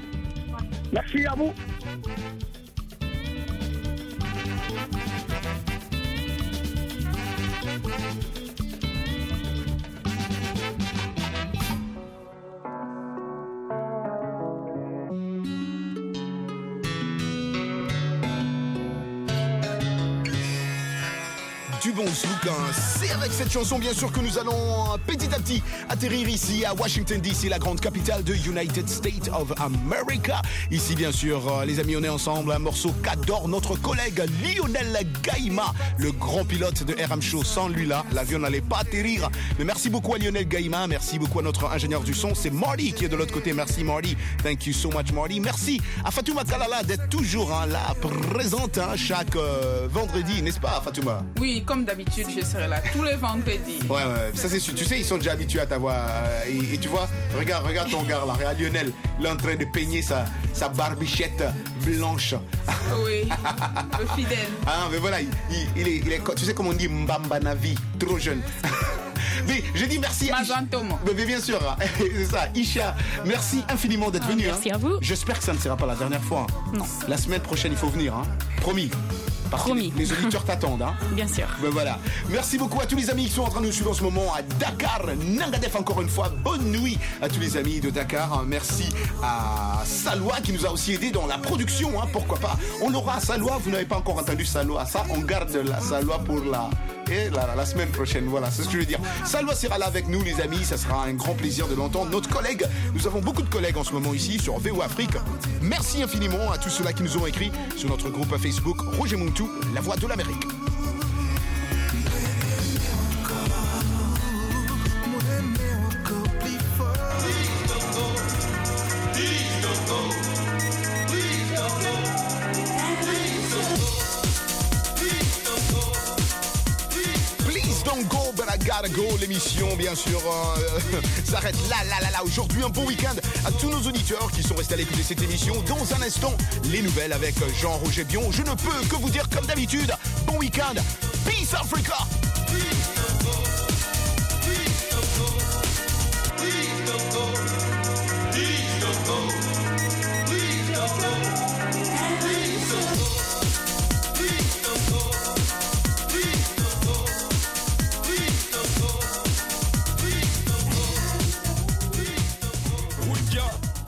Merci à vous. Du bon zouk, hein. C'est avec cette chanson bien sûr que nous allons petit à petit atterrir ici à Washington D C, la grande capitale de United States of America. Ici bien sûr les amis, on est ensemble, un morceau qu'adore notre collègue Lionel Gaïma, le grand pilote de R M Show. Sans lui là, l'avion n'allait pas atterrir. Mais merci beaucoup à Lionel Gaïma, merci beaucoup à notre ingénieur du son, c'est Marty qui est de l'autre côté. Merci Marty, thank you so much Marty. Merci à Fatouma Kalala d'être toujours hein, là, présente hein, chaque euh, vendredi, n'est-ce pas Fatouma? Oui, comme d'habitude, je serai là tous les vendredis. Ouais, ouais, ça c'est sûr. Tu sais, ils sont déjà habitués à t'avoir. Euh, et, et tu vois, regarde, regarde ton gars là, regarde Lionel, il est en train de peigner sa, sa barbichette blanche. Oui, le fidèle. Ah, mais voilà, il, il, il, est, il est, tu sais comment on dit Mbamba Navi, trop jeune. Mais j'ai dit merci à Isha. Mais bien sûr, c'est ça. Isha, merci infiniment d'être Ah, venu. merci hein. à vous. J'espère que ça ne sera pas la dernière fois. Non. La semaine prochaine, il faut venir. Hein. Promis. Parce Promis. que les auditeurs t'attendent. Hein. Bien sûr. Ben voilà. Merci beaucoup à tous les amis qui sont en train de nous suivre en ce moment à Dakar. Nangadef, encore une fois, bonne nuit à tous les amis de Dakar. Merci à Salwa qui nous a aussi aidé dans la production. Hein. Pourquoi pas. On aura Salwa. Vous n'avez pas encore entendu Salwa. Ça, on garde la Salwa pour la... Et la, la semaine prochaine, voilà, c'est ce que je veux dire. Salwa sera là avec nous, les amis. Ça sera un grand plaisir de l'entendre. Notre collègue, nous avons beaucoup de collègues en ce moment ici sur V O Afrique. Merci infiniment à tous ceux-là qui nous ont écrit sur notre groupe Facebook Roger Muntu, la voix de l'Amérique. Go, but I gotta go, l'émission bien sûr euh, s'arrête là, là, là, là. Aujourd'hui, un bon week-end à tous nos auditeurs qui sont restés à l'écoute de cette émission. Dans un instant, les nouvelles avec Jean-Roger Bion. Je ne peux que vous dire comme d'habitude, bon week-end, Peace Africa.